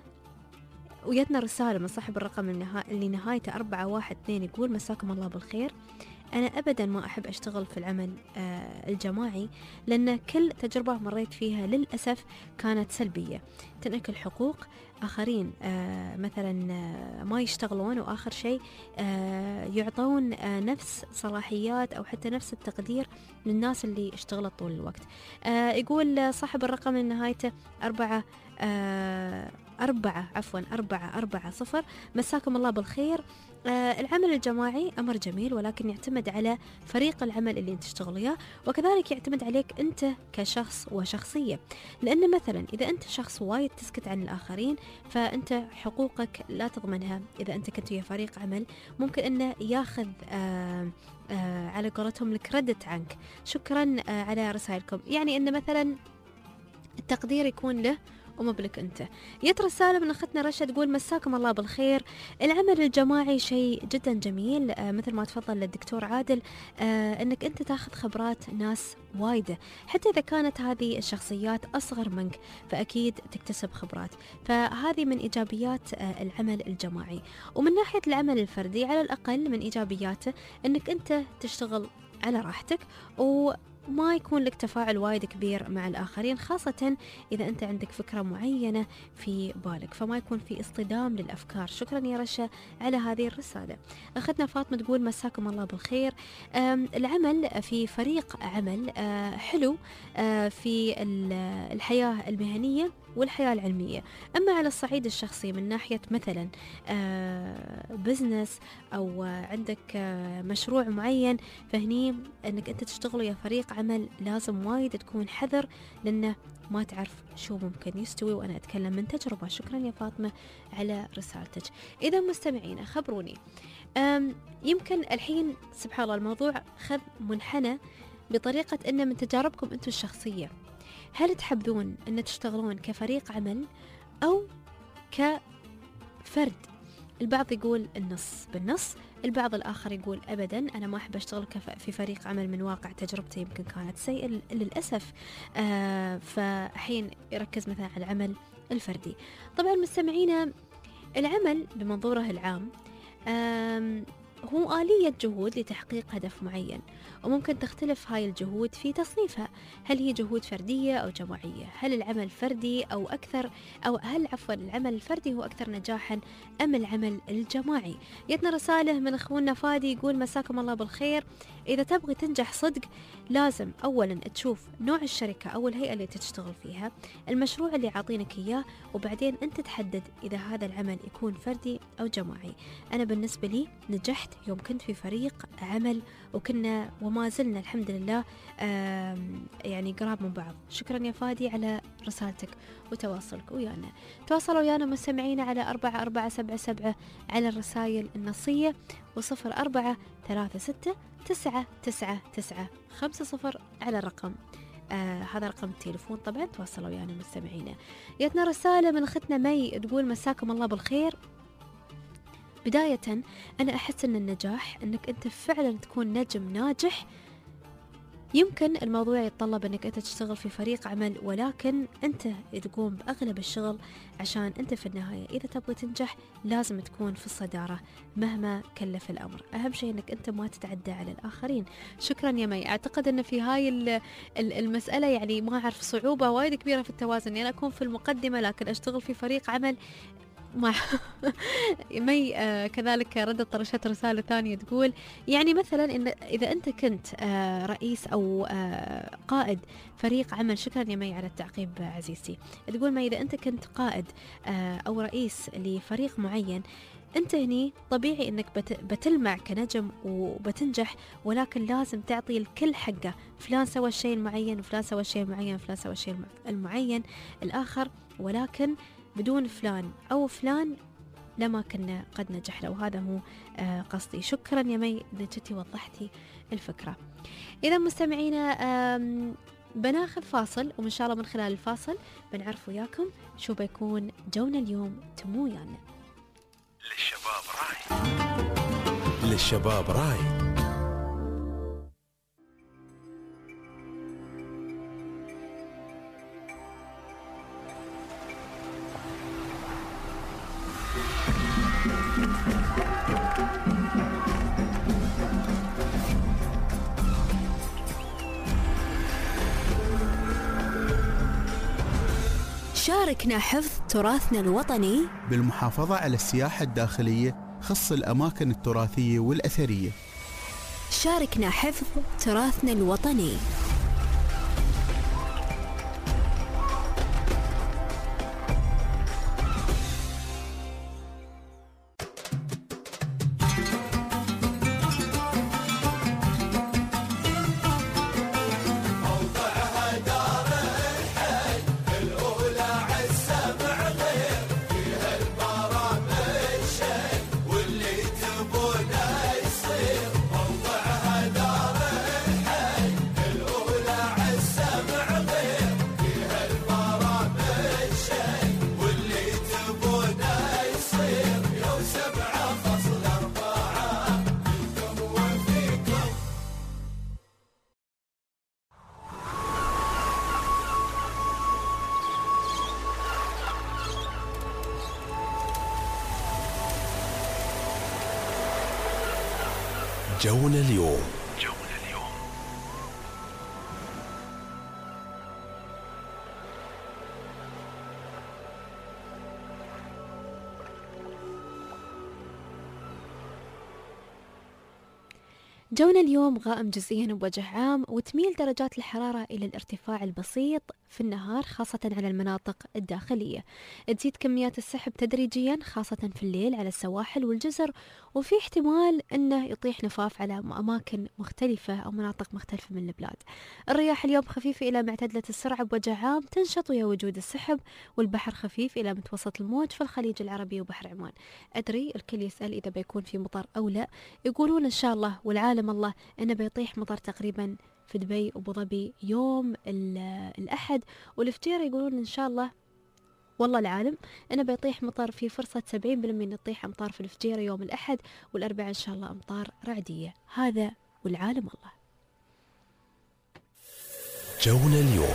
ويتنا رسالة من صاحب الرقم اللي نهايته أربعة واحد اثنين، يقول مساكم الله بالخير، أنا أبدا ما أحب أشتغل في العمل آه الجماعي، لأن كل تجربة مريت فيها للأسف كانت سلبية، تنأكل حقوق آخرين، آه مثلا آه ما يشتغلون، وآخر شيء آه يعطون آه نفس صلاحيات أو حتى نفس التقدير للناس اللي اشتغلت طول الوقت. آه يقول صاحب الرقم من نهايته أربعة آه أربعة عفوا أربعة أربعة صفر. مساكم الله بالخير. آه العمل الجماعي أمر جميل، ولكن يعتمد على فريق العمل اللي انت تشتغل وياه، وكذلك يعتمد عليك انت كشخص وشخصية. لأن مثلا إذا انت شخص وايد تسكت عن الآخرين، فانت حقوقك لا تضمنها. إذا انت كنت ويا فريق عمل ممكن انه ياخذ آه آه على قولتهم الكريدت عنك. شكرا آه على رسائلكم، يعني ان مثلا التقدير يكون له وما بلك أنت. جت رسالة من أختنا رشا تقول مساكم الله بالخير. العمل الجماعي شيء جدا جميل، آه مثل ما تفضل الدكتور عادل، آه أنك أنت تاخذ خبرات ناس وايدة، حتى إذا كانت هذه الشخصيات أصغر منك فأكيد تكتسب خبرات. فهذه من إيجابيات آه العمل الجماعي. ومن ناحية العمل الفردي على الأقل من إيجابياته أنك أنت تشتغل على راحتك و ما يكون لك تفاعل وايد كبير مع الآخرين، خاصة إذا أنت عندك فكرة معينة في بالك، فما يكون في اصطدام للأفكار. شكرا يا رشا على هذه الرسالة. أختنا فاطمة تقول مساكم الله بالخير. العمل في فريق عمل حلو في الحياة المهنية والحياة العلمية. أما على الصعيد الشخصي من ناحية مثلا بزنس أو عندك مشروع معين، فهني أنك أنت تشتغل يا فريق عمل لازم وايد تكون حذر، لأنه ما تعرف شو ممكن يستوي، وأنا أتكلم من تجربة. شكرا يا فاطمة على رسالتك. إذا مستمعين خبروني، يمكن الحين سبحان الله الموضوع خذ منحنى بطريقة أنه من تجاربكم أنتم الشخصية، هل تحبون أن تشتغلون كفريق عمل أو كفرد؟ البعض يقول النص بالنص، البعض الآخر يقول أبدا أنا ما أحب أشتغل في فريق عمل من واقع تجربتي يمكن كانت سيئة للأسف، آه فحين يركز مثلا على العمل الفردي. طبعا مستمعينا، العمل بمنظوره العام هو آلية جهود لتحقيق هدف معين، وممكن تختلف هاي الجهود في تصنيفها، هل هي جهود فردية أو جماعية، هل العمل فردي أو أكثر أو هل عفوا العمل الفردي هو أكثر نجاحا أم العمل الجماعي. جتنا رسالة من أخونا فادي يقول مساكم الله بالخير. إذا تبغي تنجح صدق لازم أولا تشوف نوع الشركة أو الهيئة اللي تشتغل فيها، المشروع اللي عاطينك إياه، وبعدين أنت تحدد إذا هذا العمل يكون فردي أو جماعي. أنا بالنسبة لي نجحت يوم كنت في فريق عمل، وكنا وما زلنا الحمد لله يعني قراب من بعض. شكرا يا فادي على رسالتك وتواصلك ويانا. تواصلوا ويانا مستمعين على أربعة أربعة سبعة سبعة على الرسائل النصية، وصفر أربعة ثلاثة ستة تسعة تسعة تسعة خمسة صفر على الرقم آه هذا رقم التليفون. طبعا تواصلوا ويانا مستمعينا. جاتنا رسالة من أختنا مي تقول مساكم الله بالخير. بداية أنا أحس أن النجاح أنك أنت فعلا تكون نجم ناجح. يمكن الموضوع يتطلب أنك أنت تشتغل في فريق عمل، ولكن أنت تقوم بأغلب الشغل، عشان أنت في النهاية إذا تبغى تنجح لازم تكون في الصدارة مهما كلف الأمر. أهم شيء أنك أنت ما تتعدى على الآخرين. شكرا يا مي. أعتقد أن في هاي المسألة يعني ما أعرف صعوبة وايد كبيرة في التوازن، يعني أكون في المقدمة لكن أشتغل في فريق عمل ما مي. آه كذلك ردت طرشت رسالة ثانية تقول يعني مثلا إن إذا أنت كنت آه رئيس أو آه قائد فريق عمل. شكرا يا مي على التعقيب عزيزتي. تقول ما إذا أنت كنت قائد آه أو رئيس لفريق معين، أنت هني طبيعي أنك بت بتلمع كنجم وبتنجح، ولكن لازم تعطي الكل حقه. فلان سوى الشيء المعين، وفلان سوى الشيء المعين، فلان سوى الشيء المعين الآخر، ولكن بدون فلان أو فلان لما كنا قد نجحنا، وهذا هو آه قصدي. شكرا يا مي إذا جيتي وضحتي الفكرة. إذا مستمعينا بناخذ فاصل، وإن شاء الله من خلال الفاصل بنعرف وياكم شو بيكون جونا اليوم. تمو ويانا. للشباب رايد، للشباب رايد. شاركنا حفظ تراثنا الوطني بالمحافظة على السياحة الداخلية خص الأماكن التراثية والأثرية. شاركنا حفظ تراثنا الوطني. جونا اليوم. جونا اليوم غائم جزئيا بوجه عام، وتميل درجات الحرارة إلى الارتفاع البسيط في النهار خاصة على المناطق الداخلية. تزيد كميات السحب تدريجيا خاصة في الليل على السواحل والجزر، وفي احتمال أنه يطيح نفاف على أماكن مختلفة أو مناطق مختلفة من البلاد. الرياح اليوم خفيفة إلى معتدلة السرعة بوجه عام، تنشط ويا وجود السحب، والبحر خفيف إلى متوسط الموج في الخليج العربي وبحر عمان. أدري الكل يسأل إذا بيكون في مطر أو لا، يقولون إن شاء الله والعالم الله أنه بيطيح مطر تقريبا في دبي وابو ظبي يوم الأحد، والفجيرة يقولون إن شاء الله والله العالم أنه بيطيح مطر، في فرصة سبعين بالمئة أن تطيح أمطار في الفجيرة يوم الأحد، والأربعاء إن شاء الله أمطار رعدية. هذا والعالم الله. جونا اليوم.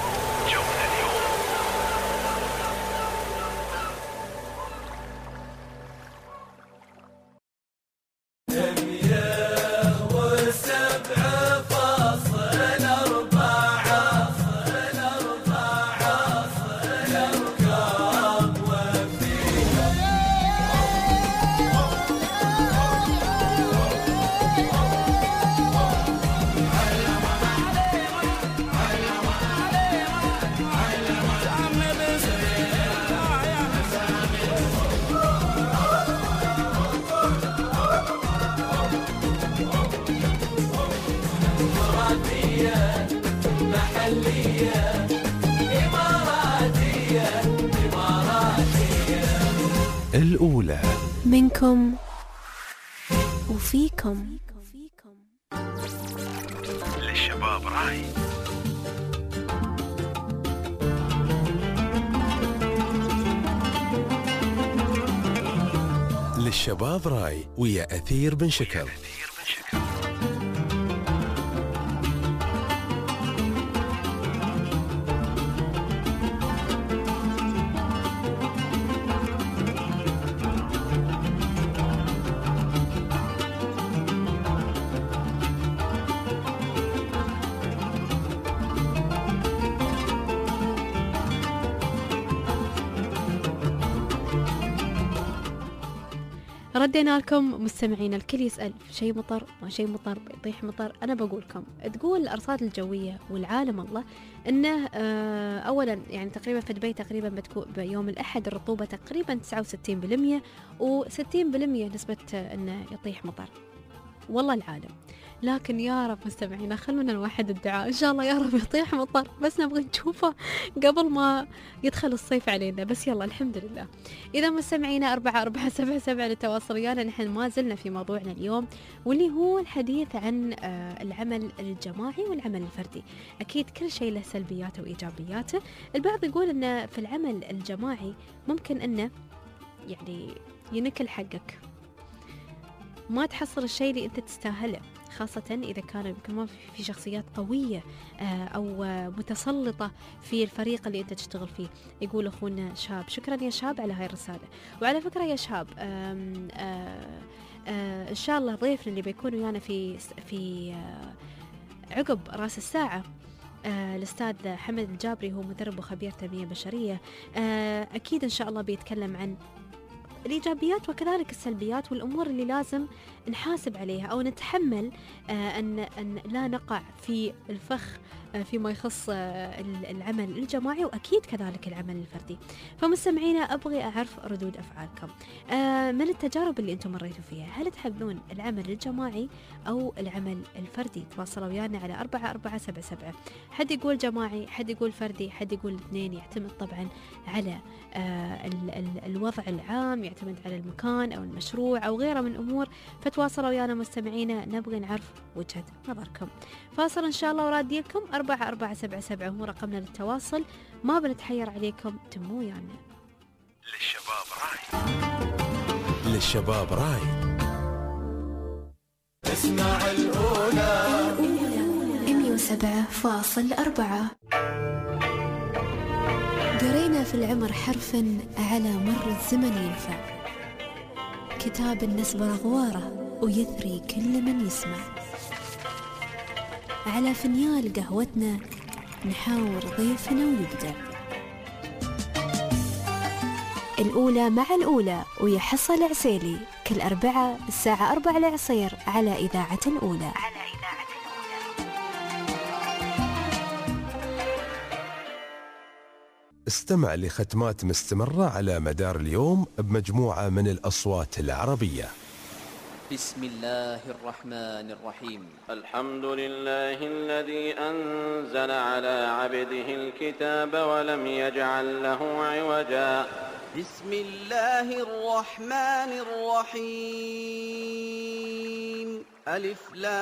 الأولى منكم وفيكم. للشباب راي. للشباب راي ويا أثير بن شكر. ردينا لكم مستمعين، الكل يسأل شيء مطر ما شيء مطر يطيح مطر. أنا بقولكم تقول الأرصاد الجوية والعالم الله أنه آه أولا يعني تقريبا في دبي تقريبا بتكون بيوم الأحد الرطوبة تقريبا تسعة وستين بالمئة، وستين بالمئة نسبة أنه يطيح مطر. والله العالم، لكن يا رب مستمعينا خلونا نوحد الدعاء، إن شاء الله يا رب يطيح مطر، بس نبغى نشوفه قبل ما يدخل الصيف علينا. بس يلا الحمد لله. إذا مستمعينا أربعة أربعة سبعة سبعة للتواصل ويانا. نحن ما زلنا في موضوعنا اليوم واللي هو الحديث عن العمل الجماعي والعمل الفردي. أكيد كل شيء له سلبياته وإيجابياته. البعض يقول أن في العمل الجماعي ممكن أنه يعني ينكل حقك، ما تحصل الشيء اللي أنت تستاهله، خاصة إذا كان يمكن ما في شخصيات قوية أو متسلطة في الفريق اللي أنت تشتغل فيه. يقول أخونا شاب، شكرا يا شاب على هاي الرسالة. وعلى فكرة يا شاب آم آم آم إن شاء الله ضيفنا اللي بيكون ويانا في في عقب رأس الساعة آه الأستاذ حمد الجابري، هو مدرب وخبير تنمية بشرية. آه أكيد إن شاء الله بيتكلم عن الإيجابيات وكذلك السلبيات والأمور اللي لازم نحاسب عليها أو نتحمل آه أن, أن لا نقع في الفخ آه فيما يخص آه العمل الجماعي وأكيد كذلك العمل الفردي. فمستمعينا أبغي أعرف ردود أفعالكم آه من التجارب اللي أنتم مريتوا فيها، هل تحبون العمل الجماعي أو العمل الفردي؟ تواصلوا ويانا على أربعة أربعة سبعة سبعة. حد يقول جماعي، حد يقول فردي، حد يقول اثنين، يعتمد طبعا على آه ال ال الوضع العام، يعتمد على المكان أو المشروع أو غيره من أمور. فتواصلوا ويانا مستمعينا، نبغي نعرف وجهة نظركم. فاصل إن شاء الله ورادي لكم. أربعة أربعة سبعة سبعة هو رقمنا للتواصل، ما بنتحير عليكم، تموا ويانا. للشباب رايد، للشباب رايد، اسمع الأولى مية وسبعة فاصل أربعة. قرينا في العمر حرفا على مر الزمن ينفع، كتاب النسبة غواره ويثري كل من يسمع. على فنيال قهوتنا نحاور ضيفنا ويبدع. الأولى مع الأولى ويحصل العسيلي كل أربعة الساعة أربعة العصير على إذاعة الأولى. استمع لختمات مستمرة على مدار اليوم بمجموعة من الأصوات العربية. بسم الله الرحمن الرحيم. الحمد لله الذي أنزل على عبده الكتاب ولم يجعل له عوجا. بسم الله الرحمن الرحيم. ألف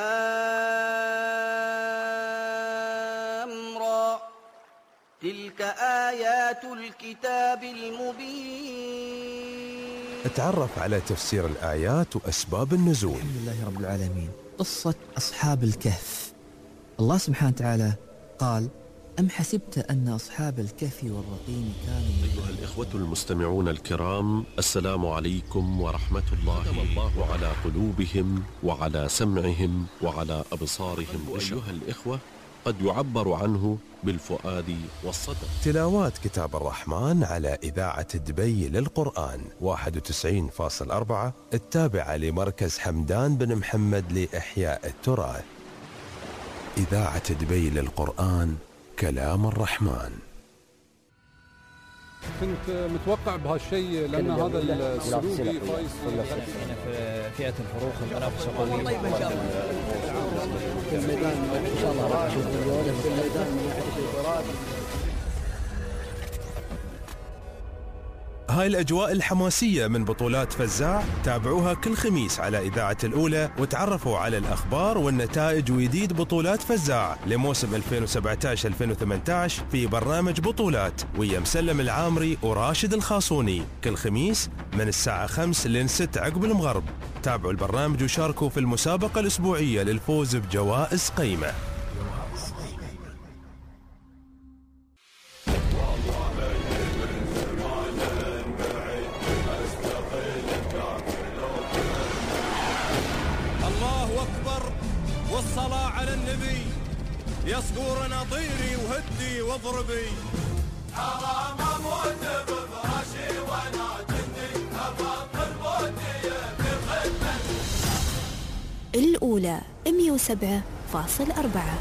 لام را، تلك آيات الكتاب المبين. اتعرف على تفسير الآيات وأسباب النزول. الحمد لله رب العالمين. قصة أصحاب الكهف، الله سبحانه وتعالى قال: أم حسبت أن أصحاب الكهف والرقيم كانوا. أيها الإخوة المستمعون الكرام، السلام عليكم ورحمة الله. الله على قلوبهم وعلى سمعهم وعلى أبصارهم. أيها الإخوة، قد يعبر عنه بالفؤاد والصدر. تلاوات كتاب الرحمن على إذاعة دبي للقرآن واحد وتسعين فاصلة أربعة التابعة لمركز حمدان بن محمد لإحياء التراث. إذاعة دبي للقرآن، كلام الرحمن. كنت متوقع بهالشيء لأن هذا السلوكي فايز في فئة الفروخ المنافسة الشمالية. في الميدان إن شاء الله راح نشوف مليون في الميدان من ناحية الكرات. هاي الأجواء الحماسية من بطولات فزاع تابعوها كل خميس على إذاعة الأولى وتعرفوا على الأخبار والنتائج وجديد بطولات فزاع لموسم ألفين وسبعة عشر ألفين وثمانية عشر في برنامج بطولات ويا مسلم العامري وراشد الخاصوني كل خميس من الساعة خمسة لين ستة عقب المغرب. تابعوا البرنامج وشاركوا في المسابقة الأسبوعية للفوز بجوائز قيمة. والصلاة على النبي، يا صقور نطيري وهدي واضربي. حرام اموت بفراشي وانا جندي ابطل موتي بخدمة. الأولى مية وسبعة فاصلة أربعة.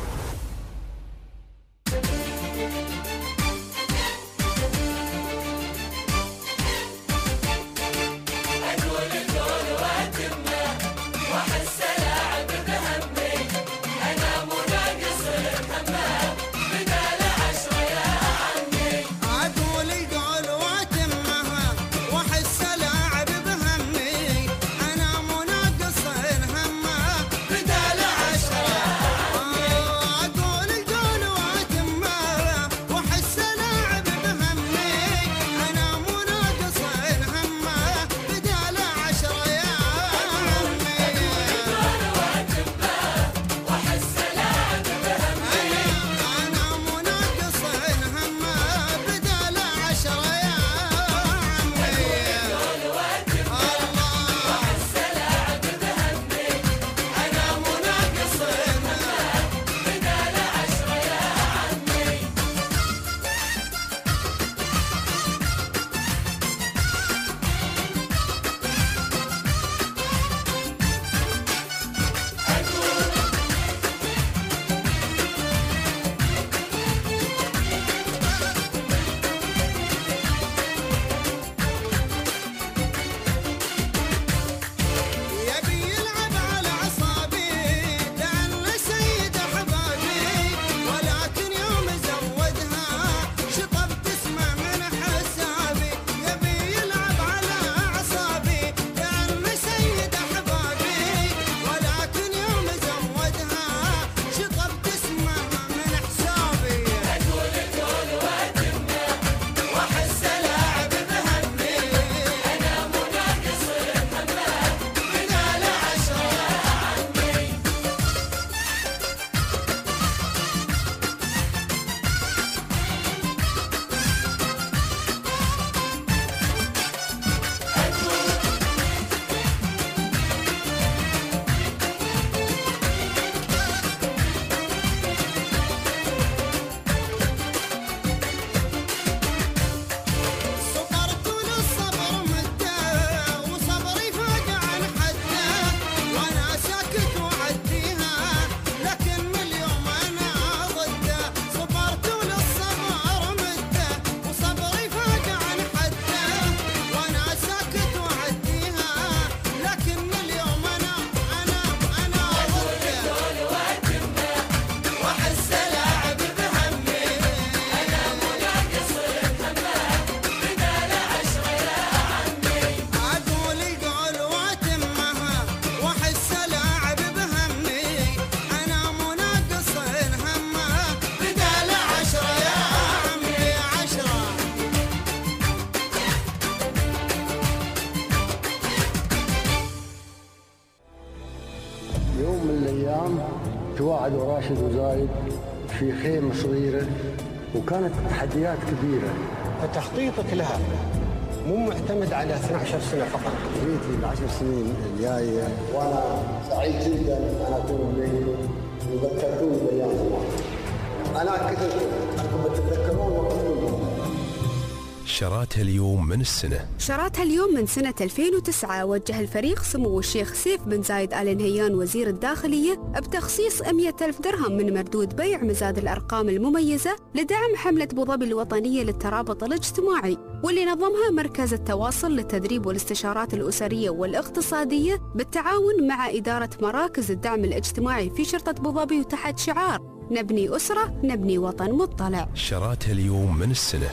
تواعد وراشد وزايد في خيمة صغيرة، وكانت تحديات كبيرة. فتخطيطك لها مو معتمد على اثنتي عشرة سنة فقط. بيتي العشر سنين الجاية وأنا سعيد جدا أن أكون بينكم وذكرتوني بأيام زمان. أنا كنت أنكم تتذكرون وقتكم. شراتها اليوم من السنة. شراتها اليوم من سنة ألفين وتسعة وجه الفريق سمو الشيخ سيف بن زايد آل نهيان وزير الداخلية بتخصيص مئة ألف درهم من مردود بيع مزاد الأرقام المميزة لدعم حملة أبوظبي الوطنية للترابط الاجتماعي، واللي نظمها مركز التواصل للتدريب والاستشارات الأسرية والاقتصادية بالتعاون مع إدارة مراكز الدعم الاجتماعي في شرطة أبوظبي، وتحت شعار نبني أسرة نبني وطن مطلع. شراتها اليوم من السنة.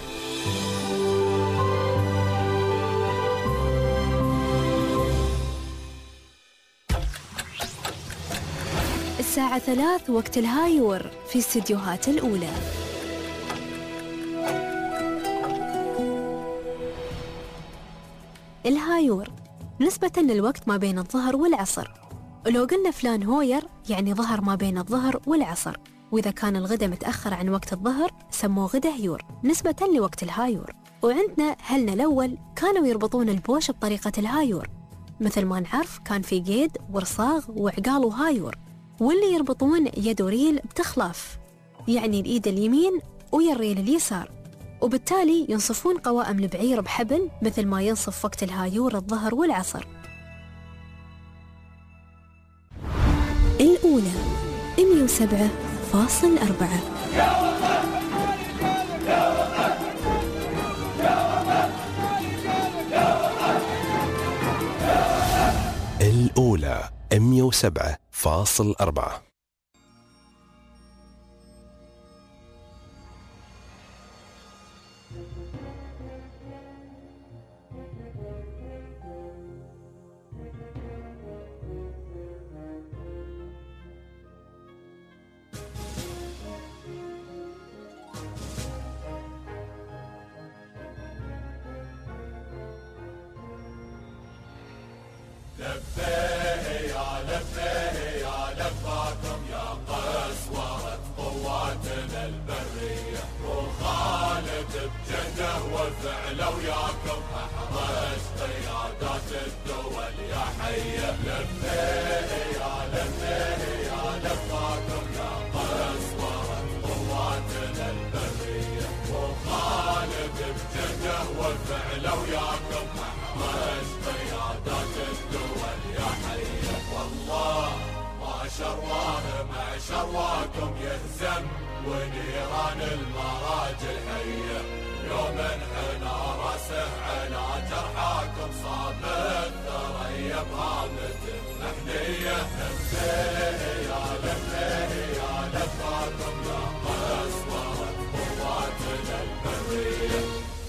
الساعة ثلاث وقت الهايور في استديوهات الأولى. الهايور نسبة للوقت ما بين الظهر والعصر، ولو قلنا فلان هوير يعني ظهر ما بين الظهر والعصر، وإذا كان الغداء متأخر عن وقت الظهر سموه غدا هيور نسبة لوقت الهايور. وعندنا هلنا الأول كانوا يربطون البوش بطريقة الهايور، مثل ما نعرف كان في قيد ورصاغ وعقال وهايور، واللي يربطون يد وريل بتخلاف، يعني الإيد اليمين ويا الريل اليسار، وبالتالي ينصفون قوائم البعير بحبل مثل ما ينصف وقت الهايور الظهر والعصر. الأولى مئة وسبعة فاصل أربعة. الأولى مئة وسبعة فاصل أربعة. لبيه يا لبيه يا لباكم يا قسورة قواتنا البرية، وخالد بجده وفعله وياكم أحرج قيادات الدول يا حية. لبيه يا لبيه يا لباكم يا قسورة قواتنا البرية، وخالد بجده وفعله وياكم أحرج قيادات الدول يا حية. والله ما شرواه مع شرواكم يهزم ونيران المراجل حية، يوم انحنى راسه على جرحاكم صاب الثريا بهامة محنية. لبيه يا لبيه يا لباكم يا قسورة قواتنا البرية.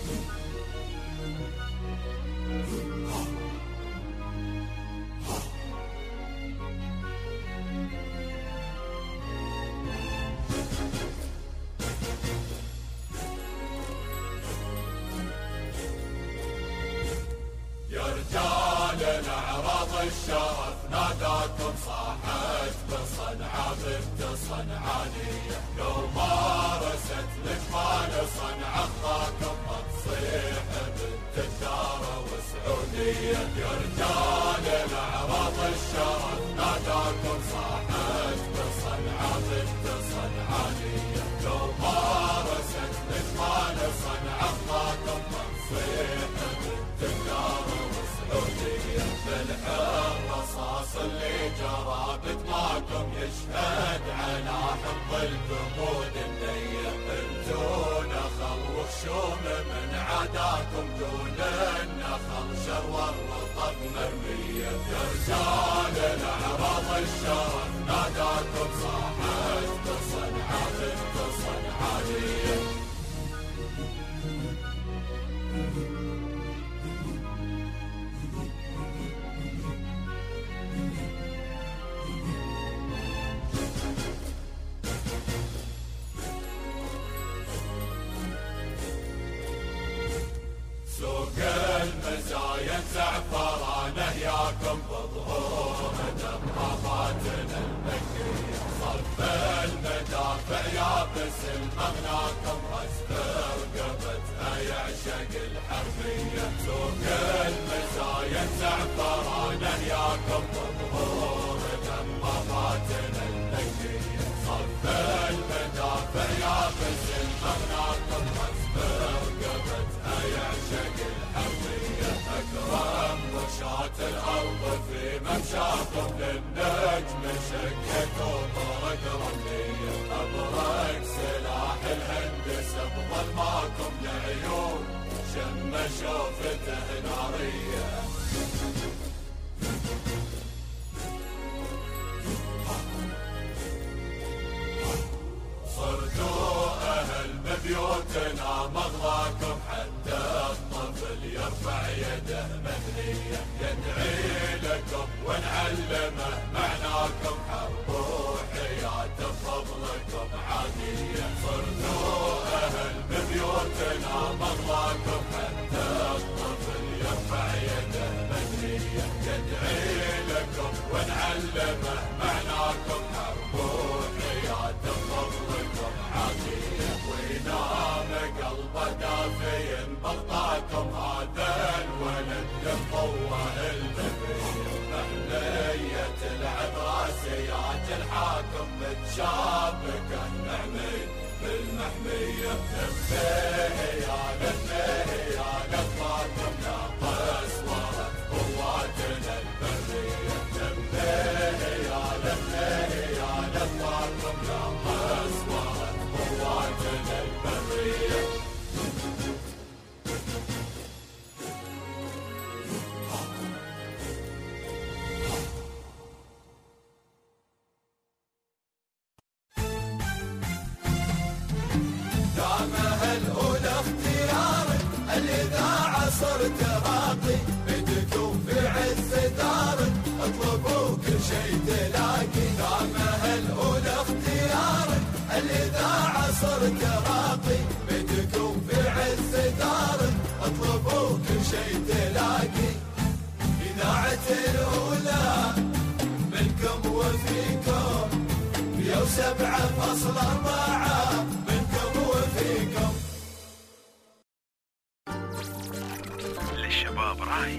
يا رجال الأعراض الشرف ناداكم صاحت بصنعاء بنت صنعانية، لو مارست لجمال صنع أخاكم تصيح بنت الدار وسعودية. يا رجال الأعراض الشرف ناداكم صاحت بصنعاء بنت صنعانية، لو مارست لجمال صنع أخاكم تصيح بنت الدار وسعودية. بالحر رصاص اللي جرى بدماكم يشهد على حب الجمود النية، انتو نخل وخشوم من عداكم دون النخل شروى الرطب مرمية. يا رجال الأعراض الشرف ناداكم صاحت بصنعاء بنت صنعانية. مغناكم رسم رقبتها يعشق الحربية سوق المزايا زعفرانا ياكم ظهور لما فاتنا النجية صف المدافع يابس مغناكم رسم رقبتها يعشق الحربية أكرم مشاة الأرض في ممشاكم للنجم شكت وطرق رملية أبرق سلاح الهندسة بظلماكم لعيون شم شوفته نارية صرتوا أهل ببيوتنا مغلاكم حتى الطفل يرفع يده مدنية يدعي لكم ونعلمه معناكم حرب وحياة بفضلكم عادية صرتوا أهل ببيوتنا مغلاكم حتى الطفل يرفع يده مدنية يدعي لكم ونعلمه معناكم حرب وحياة بفضلكم عادية وينام قلبه دافي بغطاكم هذا الولد للقوة البرية محلية العباسيات الحاكم متشابك النعمي بالمحمية نبيه يا نبيه يا نباكم ناقص ورد قواتنا البرية نبيه يا نبيه يا نباكم ناقص ورد قواتنا البرية الإذاعة صرت راقي بدكم في عز دارك اطلبوا كل شيء تلاقي دامها الأولى اختيارك الإذاعة صرت راقي بدكم في عز دارك اطلبوا كل شيء تلاقي إذاعة الأولى منكم وفيكم مية وسبعة فاصلة أربعة منكم وفيكم للشباب راي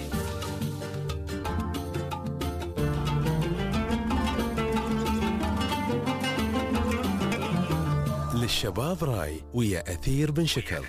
للشباب راي ويا أثير بن شكر.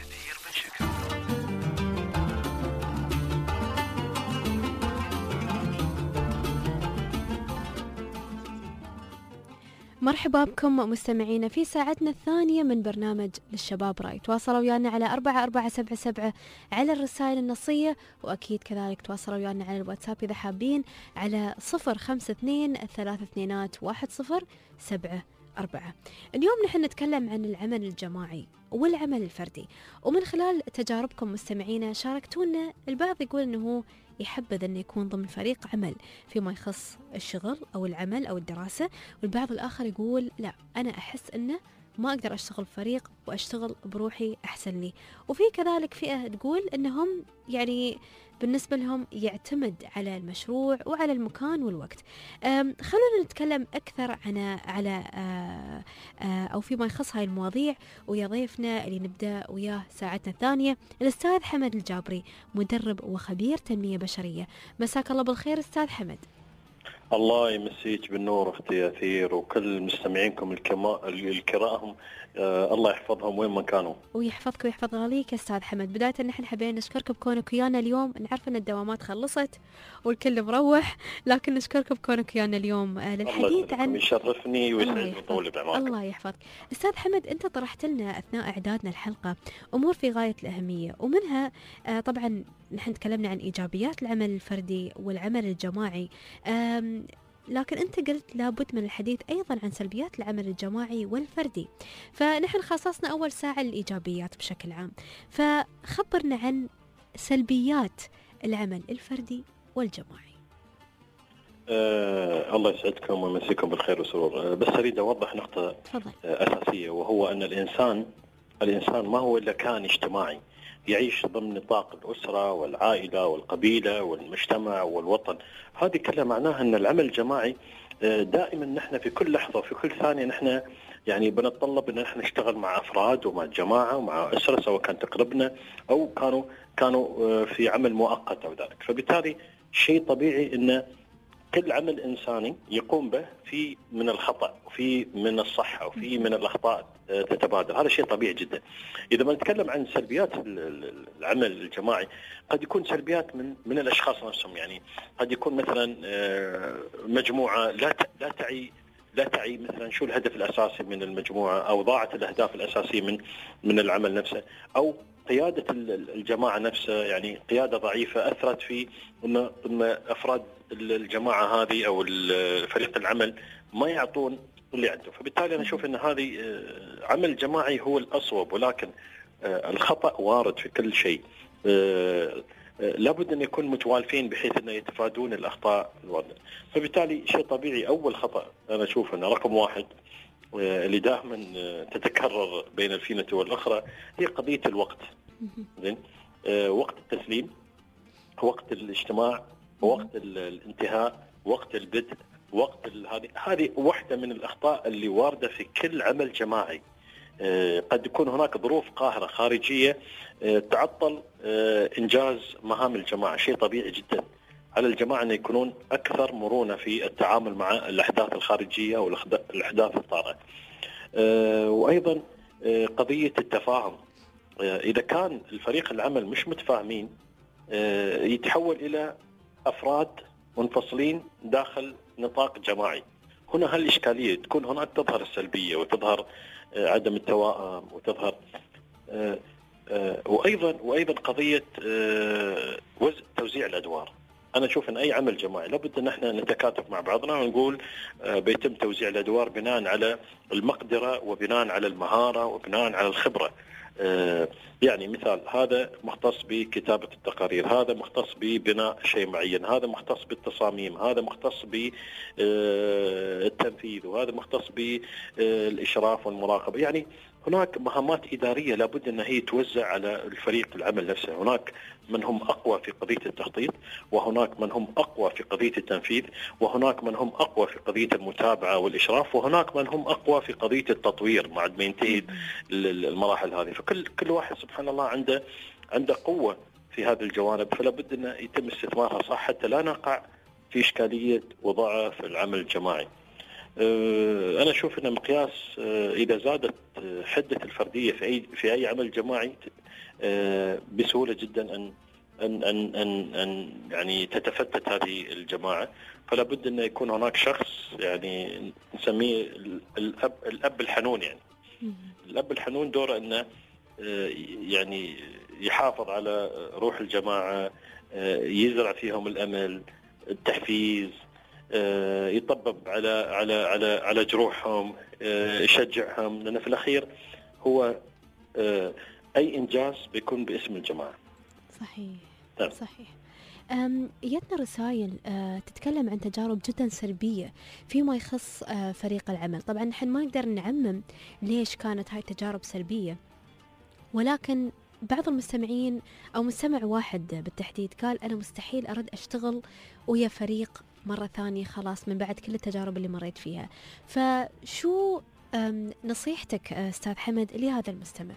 مرحبا بكم مستمعينا في ساعتنا الثانية من برنامج للشباب راي. تواصلوا ويانا على أربعة أربعة سبعة سبعة على الرسائل النصية، وأكيد كذلك تواصلوا ويانا على الواتساب إذا حابين على صفر خمسة اثنين ثلاثة اثنينات واحد صفر سبعة أربعة. اليوم نحن نتكلم عن العمل الجماعي والعمل الفردي، ومن خلال تجاربكم مستمعينا شاركتونا البعض يقول أنه يحبذ أن يكون ضمن فريق عمل فيما يخص الشغل أو العمل أو الدراسة، والبعض الآخر يقول لا أنا أحس أنه ما أقدر أشتغل فريق وأشتغل بروحي أحسن لي. وفي كذلك فئة تقول أنهم يعني بالنسبة لهم يعتمد على المشروع وعلى المكان والوقت. خلونا نتكلم أكثر عن على أو فيما يخص هاي المواضيع ويا ضيفنا اللي نبدأ وياه ساعتنا الثانية الأستاذ حمد الجابري، مدرب وخبير تنمية بشرية. مساك الله بالخير أستاذ حمد. الله يمسيك بالنور اختي أثير وكل مستمعينكم الكرام، آه الله يحفظهم وين ما كانوا ويحفظك ويحفظ غاليك أستاذ حمد. بداية نحن حابين نشكرك بكونك ويانا اليوم، نعرف أن الدوامات خلصت والكل مروح، لكن نشكرك بكونك ويانا اليوم آه للحديث عن يشرفني ويسعدني طول بعمرك. الله يحفظك أستاذ حمد. أنت طرحت لنا أثناء إعدادنا الحلقة أمور في غاية الأهمية، ومنها آه طبعا نحن تكلمنا عن إيجابيات العمل الفردي والعمل الجماعي، لكن أنت قلت لابد من الحديث أيضا عن سلبيات العمل الجماعي والفردي، فنحن خصصنا أول ساعة للإيجابيات بشكل عام، فخبرنا عن سلبيات العمل الفردي والجماعي. آه الله يسعدكم ويمسيكم بالخير والسرور. آه بس أريد أوضح نقطة فضل. آه أساسية، وهو أن الإنسان الإنسان ما هو إلا كائن اجتماعي يعيش ضمن نطاق الأسرة والعائلة والقبيلة والمجتمع والوطن. هذه كلها معناها أن العمل الجماعي دائما نحن في كل لحظة وفي كل ثانية نحن يعني بنتطلب ان احنا نشتغل مع افراد ومع جماعه ومع اسره، سواء كان تقربنا او كانوا كانوا في عمل مؤقت او ذلك. فبالتالي شيء طبيعي ان كل عمل انساني يقوم به في من الخطا وفي من الصحه وفي من الاخطاء تتبادل، هذا شيء طبيعي جدا. اذا ما نتكلم عن سلبيات العمل الجماعي، قد يكون سلبيات من من الاشخاص نفسهم. يعني قد يكون مثلا مجموعه لا لا تعي لا تعي مثلا شو الهدف الاساسي من المجموعه، او ضاعت الاهداف الاساسيه من من العمل نفسه، او قياده الجماعه نفسها يعني قياده ضعيفه اثرت في ان ان افراد الجماعه هذه او فريق العمل ما يعطون اللي عنده. فبالتالي انا اشوف ان هذه عمل جماعي هو الاصوب، ولكن الخطا وارد في كل شيء. لابد ان يكون متوالفين بحيث ان يتفادون الاخطاء الواردة. فبالتالي شيء طبيعي اول خطا انا اشوف انه رقم واحد اللي دائما تتكرر بين الفينة والاخرى هي قضيه الوقت. زين، وقت التسليم، وقت الاجتماع، وقت الانتهاء، وقت البدء، وقت هذه هذه واحده من الاخطاء اللي وارده في كل عمل جماعي. قد يكون هناك ظروف قاهرة خارجية تعطل إنجاز مهام الجماعة. شيء طبيعي جدا على الجماعة أن يكونون أكثر مرونة في التعامل مع الأحداث الخارجية أو الأحداث الطارئة. وأيضا قضية التفاهم، إذا كان الفريق العمل مش متفاهمين يتحول إلى أفراد منفصلين داخل نطاق جماعي. هنا هالإشكالية تكون هناك، تظهر السلبية وتظهر عدم التوائم وتظهر وأيضا وأيضا قضية وزن توزيع الأدوار. أنا أشوف أن أي عمل جماعي لابد أن احنا نتكاتف مع بعضنا ونقول بيتم توزيع الأدوار بناء على المقدرة وبناء على المهارة وبناء على الخبرة. يعني مثال، هذا مختص بكتابة التقارير، هذا مختص ببناء شيء معين، هذا مختص بالتصاميم، هذا مختص بالتنفيذ، وهذا مختص بالإشراف والمراقبة. يعني هناك مهامات إدارية لابد أن هي توزع على الفريق العمل نفسه. هناك من هم أقوى في قضية التخطيط، وهناك من هم أقوى في قضية التنفيذ، وهناك من هم أقوى في قضية المتابعة والإشراف، وهناك من هم أقوى في قضية التطوير بعد ما ينتهي المراحل هذه. فكل كل واحد سبحان الله عنده عنده قوة في هذه الجوانب، فلا بد أن يتم استثمارها صح حتى لا نقع في إشكالية وضعف العمل الجماعي. أنا أشوف أن مقياس إذا زادت حدة الفردية في أي في أي عمل جماعي بسهولة جدا أن أن أن أن, أن يعني تتفتت هذه الجماعة. فلا بد أن يكون هناك شخص يعني نسميه الأب الأب الحنون. يعني الأب الحنون دوره أنه يعني يحافظ على روح الجماعة، يزرع فيهم الأمل، التحفيز، يطبب على على على على جروحهم، يشجعهم، لأن في الأخير هو أي إنجاز بيكون باسم الجماعة. صحيح. طيب. صحيح. جتنا رسائل تتكلم عن تجارب جدا سلبية فيما يخص فريق العمل. طبعا نحن ما نقدر نعمم ليش كانت هاي التجارب سلبية، ولكن بعض المستمعين أو مستمع واحد بالتحديد قال أنا مستحيل أرد أشتغل ويا فريق مرة ثانية خلاص من بعد كل التجارب اللي مريت فيها. فشو نصيحتك أستاذ حمد لهذا المستمع؟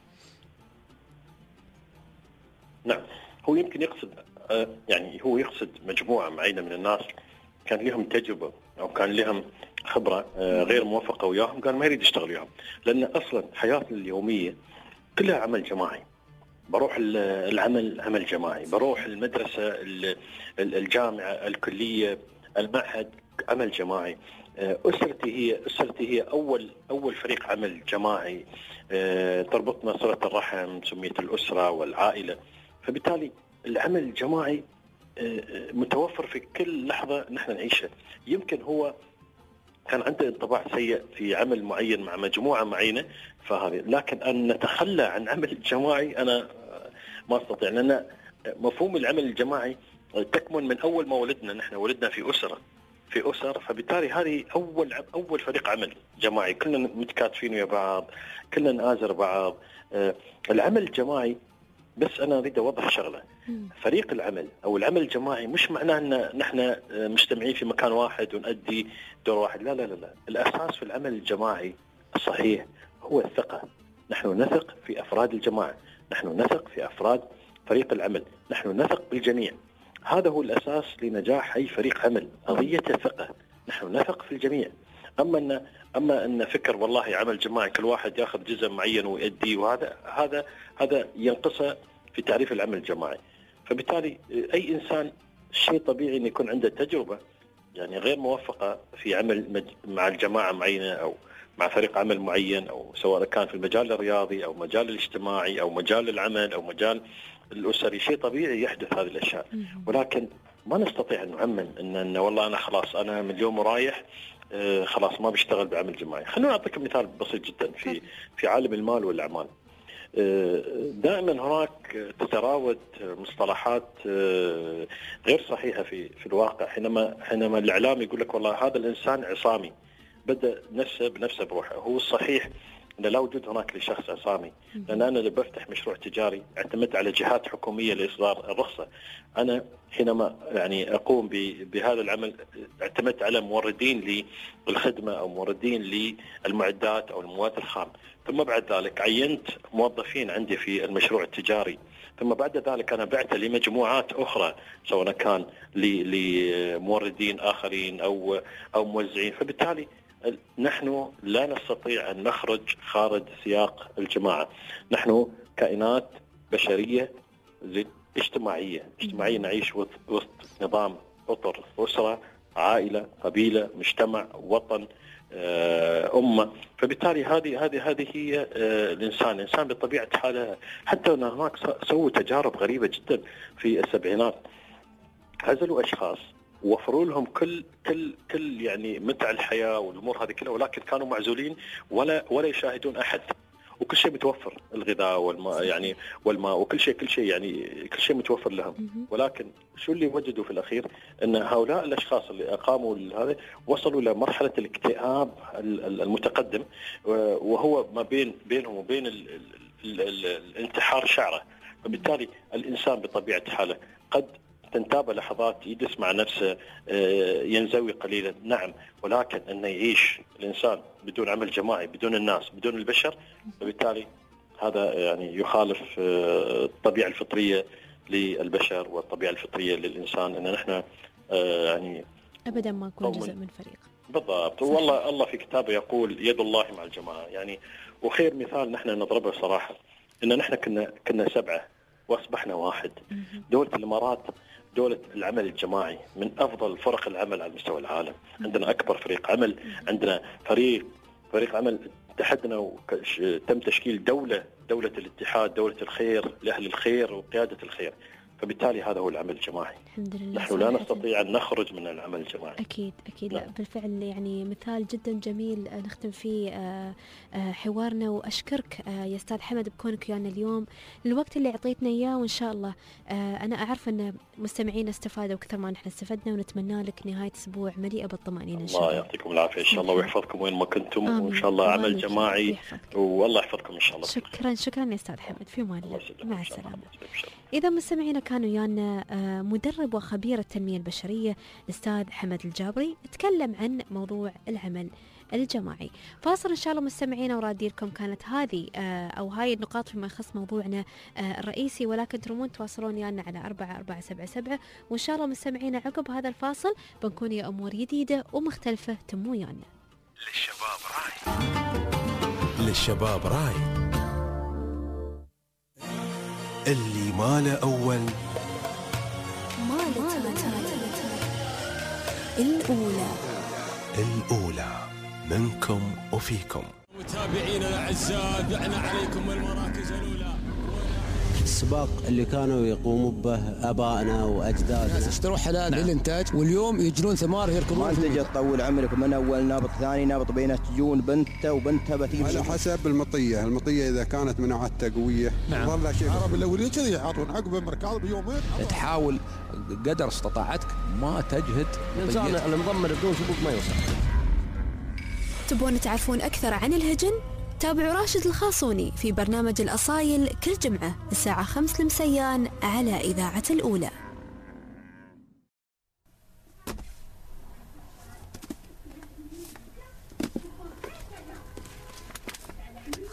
نعم، هو يمكن يقصد يعني هو يقصد مجموعة معينة من الناس كان لهم تجربة أو كان لهم خبرة غير موفقة وياهم، قال ما يريد يشتغل وياهم، لأن أصلا حياتنا اليومية كلها عمل جماعي. بروح العمل عمل جماعي، بروح المدرسة، الجامعة، الكلية، المعهد، عمل جماعي. أسرتي هي أسرتي هي أول أول فريق عمل جماعي تربطنا صلة الرحم، سميت الأسرة والعائلة. فبالتالي العمل الجماعي متوفر في كل لحظة نحن نعيشها. يمكن هو كان عنده انطباع سيء في عمل معين مع مجموعة معينة فهذه، لكن أن نتخلى عن عمل الجماعي أنا ما أستطيع، لأن مفهوم العمل الجماعي تكمن من أول ما ولدنا. نحن ولدنا في أسرة في أسر، فبالتالي هذه أول أول فريق عمل جماعي، كلنا متكاتفين ويا بعض، كلنا نآزر بعض. العمل الجماعي بس أنا أريد أوضح شغلة، فريق العمل أو العمل الجماعي مش معناه أن نحن مجتمعين في مكان واحد ونؤدي دور واحد، لا لا لا لا. الأساس في العمل الجماعي الصحيح هو الثقة. نحن نثق في أفراد الجماعة، نحن نثق في أفراد فريق العمل، نحن نثق بالجميع. هذا هو الأساس لنجاح أي فريق عمل، قضية الثقة. نحن نثق في الجميع. أما أن أما أن فكر والله عمل جماعي كل واحد يأخذ جزء معين ويؤديه، وهذا هذا هذا ينقصه في تعريف العمل الجماعي. فبالتالي أي إنسان شيء طبيعي أن يكون عنده تجربة يعني غير موفقة في عمل مع الجماعة معينة أو مع فريق عمل معين، أو سواء كان في المجال الرياضي أو مجال الاجتماعي أو مجال العمل أو مجال الأسري. شيء طبيعي يحدث هذه الأشياء، ولكن ما نستطيع أن نعمم إن, إن والله أنا خلاص أنا من اليوم ورايح آه خلاص ما بشتغل بعمل جماعي. خلونا أعطيكم مثال بسيط جدا في في عالم المال والأعمال. آه دائما هناك تتراود مصطلحات آه غير صحيحة في في الواقع. حينما حينما الإعلام يقول لك والله هذا الإنسان عصامي، بدأ نفسه بنفسه بروحه. هو الصحيح أن لا وجود هناك لشخص عصامي، لأن أنا اللي بفتح مشروع تجاري اعتمدت على جهات حكومية لإصدار الرخصة. أنا حينما يعني أقوم بهذا العمل اعتمدت على موردين للخدمة أو موردين للمعدات أو المواد الخام، ثم بعد ذلك عينت موظفين عندي في المشروع التجاري، ثم بعد ذلك أنا بعت لمجموعات أخرى سواء كان لموردين آخرين أو أو موزعين. فبالتالي نحن لا نستطيع أن نخرج خارج سياق الجماعة. نحن كائنات بشرية اجتماعية اجتماعية نعيش وسط نظام أطر، أسرة، عائلة، قبيلة، مجتمع، وطن، أمة. فبالتالي هذه هذه هذه هي الإنسان. الإنسان بطبيعة حاله. حتى أن هناك سووا تجارب غريبة جدا في السبعينات، عزلوا أشخاص وفروا لهم كل كل كل يعني متع الحياة والأمور هذه كلها، ولكن كانوا معزولين ولا ولا يشاهدون أحد، وكل شيء متوفر، الغذاء والماء يعني والماء وكل شيء كل شيء يعني كل شيء متوفر لهم. ولكن شو اللي وجدوا في الأخير؟ أن هؤلاء الأشخاص اللي أقاموا هذا وصلوا لمرحلة الاكتئاب المتقدم، وهو ما بين بينهم وبين ال ال ال الانتحار شعره. فبالتالي الإنسان بطبيعة حاله قد تنتاب لحظات يجلس مع نفسه ينزوي قليلا، نعم، ولكن أنه يعيش الإنسان بدون عمل جماعي، بدون الناس، بدون البشر، وبالتالي هذا يعني يخالف الطبيعة الفطرية للبشر والطبيعة الفطرية للإنسان، أن نحن يعني أبدا ما نكون جزء من فريق. بالضبط. والله الله في كتابه يقول يد الله مع الجماعة يعني. وخير مثال نحن نضربه صراحة إن نحن كنا كنا سبعة وأصبحنا واحد. دولة الإمارات دولة العمل الجماعي، من أفضل فرق العمل على مستوى العالم. عندنا أكبر فريق عمل، عندنا فريق فريق عمل اتحدنا وتم تشكيل دولة دولة الاتحاد، دولة الخير لأهل الخير وقيادة الخير. فبالتالي هذا هو العمل الجماعي. الحمد لله. نحن لا نستطيع أن نخرج من العمل الجماعي. أكيد أكيد. لا بالفعل يعني مثال جدا جميل نختم فيه حوارنا، وأشكرك يا أستاذ حمد بكونك ويانا اليوم، الوقت اللي أعطيتنا إياه، وإن شاء الله أنا أعرف أن مستمعين استفادوا أكثر ما نحن استفدنا، ونتمنى لك نهاية أسبوع مليئة بالطمأنينة إن شاء الله. الله يعطيكم العافية إن شاء الله ويحفظكم وين ما كنتم، وإن شاء الله عمل جماعي والله يحفظكم إن شاء الله. شكرا شكرا يا أستاذ حمد، في أمان الله، مع السلامة. إذا مستمعينا كانوا ويانا مدرب وخبير التنمية البشرية الأستاذ حمد الجابري، تكلم عن موضوع العمل الجماعي. فاصل إن شاء الله مستمعينا ورادي لكم. كانت هذه أو هاي النقاط فيما يخص موضوعنا الرئيسي، ولكن ترمون تواصلون ويانا على أربعة أربعة سبعة سبعة، وإن شاء الله مستمعينا عقب هذا الفاصل بنكون يا أمور جديدة ومختلفة تمو ويانا. للشباب راي، للشباب راي، اللي ماله أول ماله الأولى الأولى منكم وفيكم. متابعينا الأعزاء دعنا عليكم المراكز الأولى. السباق اللي كانوا يقوموا به آبائنا وأجدادنا، اشتروا حلال نعم. للإنتاج، واليوم يجرون ثمار يركضون. ما تجي تطول عمرك من أول نابط ثاني نابط بينه تجون بنته وبنتها بتيجي على حسب المطية. المطية إذا كانت مناعتها قوية نعم. والله شيء العرب الأولين كذي يحاطون عقب المركاض بيومين. تحاول قدر استطاعتك ما تجهد. الإنسان المضمر بدون سبوق ما يوصل. تبون تعرفون أكثر عن الهجن؟ تابعوا راشد الخاصوني في برنامج الأصايل كل جمعة الساعة خمس المسيان على إذاعة الأولى.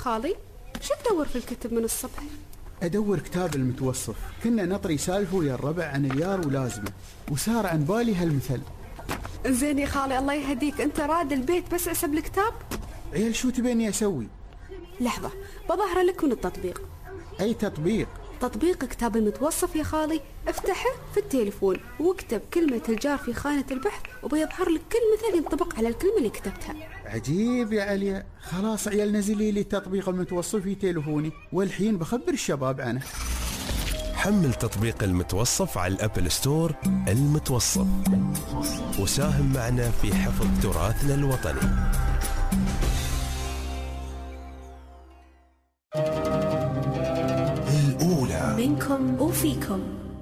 خالي شو تدور في الكتب من الصبح؟ أدور كتاب المتوصف. كنا نطري سالفه ويا الربع عن اليار ولازمه، وسار عن بالي هالمثل. زين يا خالي الله يهديك، أنت راد البيت بس أسب الكتاب؟ عيال شو تبيني أسوي؟ لحظة بظهر لك من التطبيق. أي تطبيق؟ تطبيق كتاب المتوصف يا خالي، افتحه في التليفون واكتب كلمة الجار في خانة البحث وبيظهر لك كل مثل ينطبق على الكلمة اللي كتبتها. عجيب يا عليا. خلاص عيال نزلي لي تطبيق المتوصف في تليفوني والحين بخبر الشباب عنه. حمل تطبيق المتوصف على الأبل ستور. المتوصف، وساهم معنا في حفظ تراثنا الوطني. الأولى منكم وفيكم.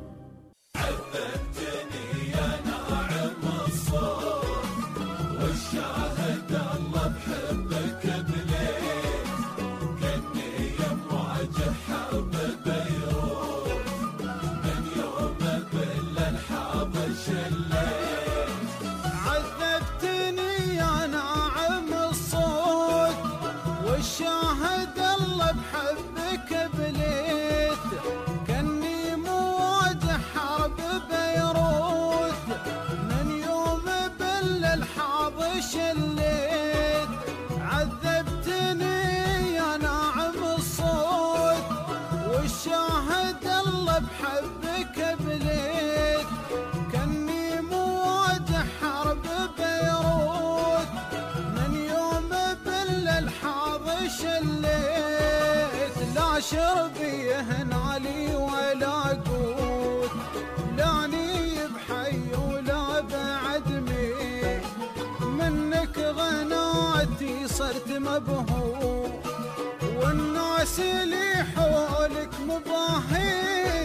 عذبتني يا ناعم الصوت والشاهد الله بحبك بليل، كني مواجه حرب بيروت من يوم بالانحاب الليل. عذبتني يا ناعم الصوت والشاهد الله بحبك بليت، كني مواجه حرب بيروت من يوم بالالحاض شليت. عذبتني يا ناعم الصوت والشاهد الله بحبك بليت، كني مواجه حرب بيروت من يوم بالالحاض شليت. لا شربي هنالي ولا قوت، لا نيب حي ولا بعد ميت، منك غناتي صرت مبهور والناس اللي حولك مباهيت.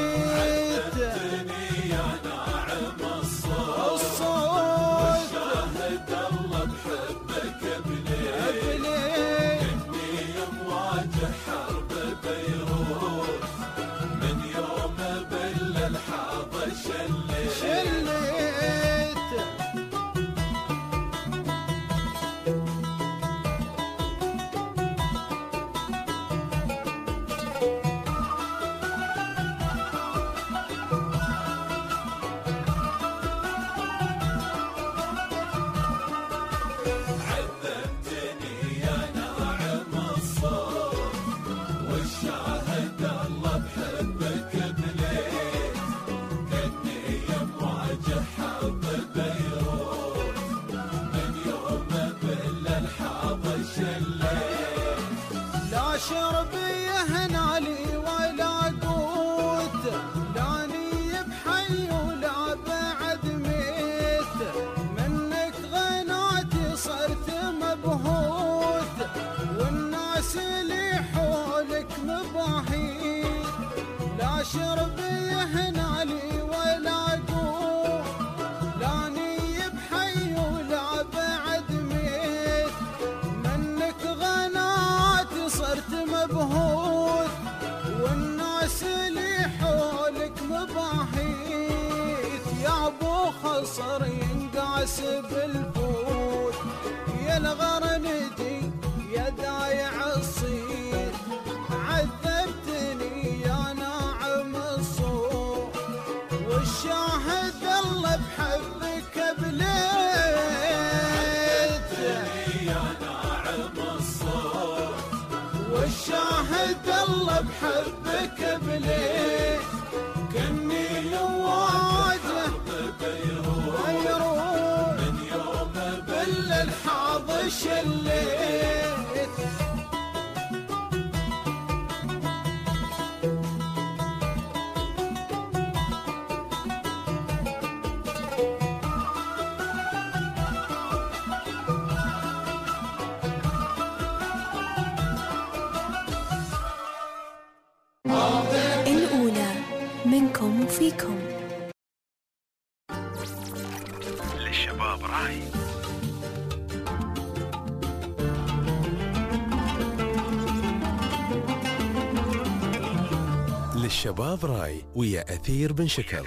عذبتني يا ناعم الصوت والشاهد الله بحبك بليل، كني مواجه حرب بيروت من يوم بالالحاض شليت. شليت عذبتني يا ناعم الصوت والشاهد الله بحبك بليل، كني مواجه حرب بيروت من يوم بالالحاض شليت. لا شربي هنالي ولا قوت، لا نيب حي ولا بعد ميت، منك غناتي صرت مبهوت والناس اللي حولك مباهيت. لا شربي هنالي ولا قوت، لا نيب حي ولا بعد ميت، منك غناتي صرت مبهوت والناس اللي حولك مباهيت. يا ابو خصر ينقاس بالفوت، يا الغرندي يا دايع الصيد. عذبتني يا ناعم الصوت والشاهد الله بحبك بليت. عذبتني يا ناعم الصوت والشاهد الله بحبك بليت، كني مواجه بيروت من يوم بالالحاض شليت. الأولى منكم وفيكم. للشباب راي. للشباب راي ويا أثير بن شكر.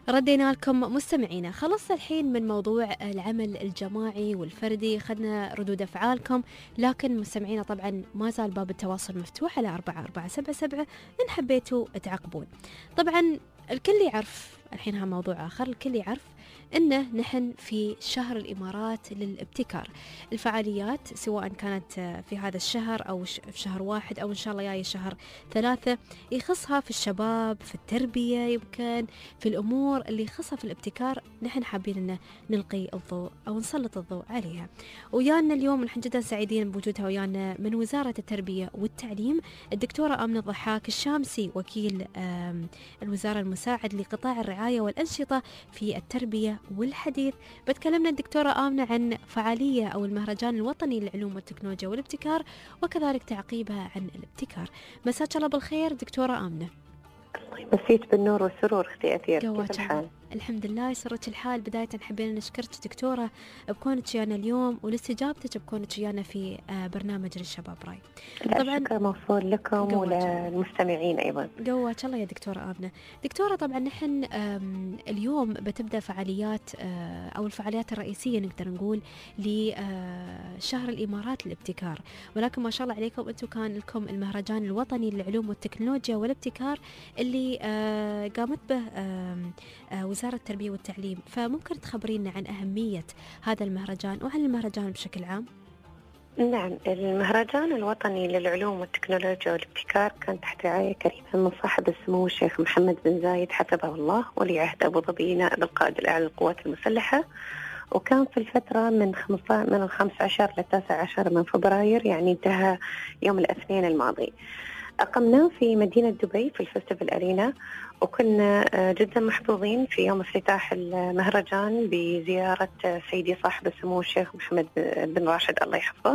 ردينا لكم مستمعينا. خلص الحين من موضوع العمل الجماعي والفردي، خدنا ردود أفعالكم، لكن مستمعينا طبعا ما زال باب التواصل مفتوح على أربعة أربعة سبعة سبعة إن حبيتوا تعقبون. طبعا الكل يعرف الحين ها موضوع آخر، الكل يعرف إنه نحن في شهر الإمارات للابتكار. الفعاليات سواء كانت في هذا الشهر أو في شهر واحد أو إن شاء الله جاي شهر ثلاثة، يخصها في الشباب، في التربية، يمكن في الأمور اللي يخصها في الابتكار، نحن حابين إنه نلقي الضوء أو نسلط الضوء عليها. ويانا اليوم نحن جدا سعيدين بوجودها ويانا من وزارة التربية والتعليم الدكتورة آمنة الضحاك الشامسي، وكيل الوزارة المساعد لقطاع الرعاية والأنشطة في التربية والحديث. بتكلمنا الدكتورة آمنة عن فعالية أو المهرجان الوطني للعلوم والتكنولوجيا والابتكار، وكذلك تعقيبها عن الابتكار. مساك الله بالخير دكتورة آمنة. الله يمسيك بالنور والسرور اختي أثير، كيف الحال؟ الحمد لله يسرك الحال. بداية حبينا نشكرك دكتورة بكونك ويانا اليوم ولاستجابتك بكونك ويانا في برنامج للشباب راي. طبعا الشكر موصول لكم وللمستمعين أيضا. قواك الله يا دكتورة آمنة. دكتورة طبعا نحن اليوم بتبدأ فعاليات أو الفعاليات الرئيسية نقدر نقول لشهر الإمارات للابتكار، ولكن ما شاء الله عليكم أنتم كان لكم المهرجان الوطني للعلوم والتكنولوجيا والابتكار اللي قامت به وزارة التربية والتعليم. فممكن تخبرينا عن أهمية هذا المهرجان وعن المهرجان بشكل عام؟ نعم، المهرجان الوطني للعلوم والتكنولوجيا والابتكار كان تحت رعاية كريمة من صاحب السمو الشيخ محمد بن زايد حفظه الله ولي عهد أبو ظبي نائب القائد الأعلى للقوات المسلحة، وكان في الفترة من من الخامس عشر للتاسع عشر من فبراير، يعني انتهى يوم الاثنين الماضي. أقمناه في مدينة دبي في الفستيفال أرينا، وكنا جدا محظوظين في يوم افتتاح المهرجان بزيارة سيدي صاحب السمو الشيخ محمد بن راشد الله يحفظه،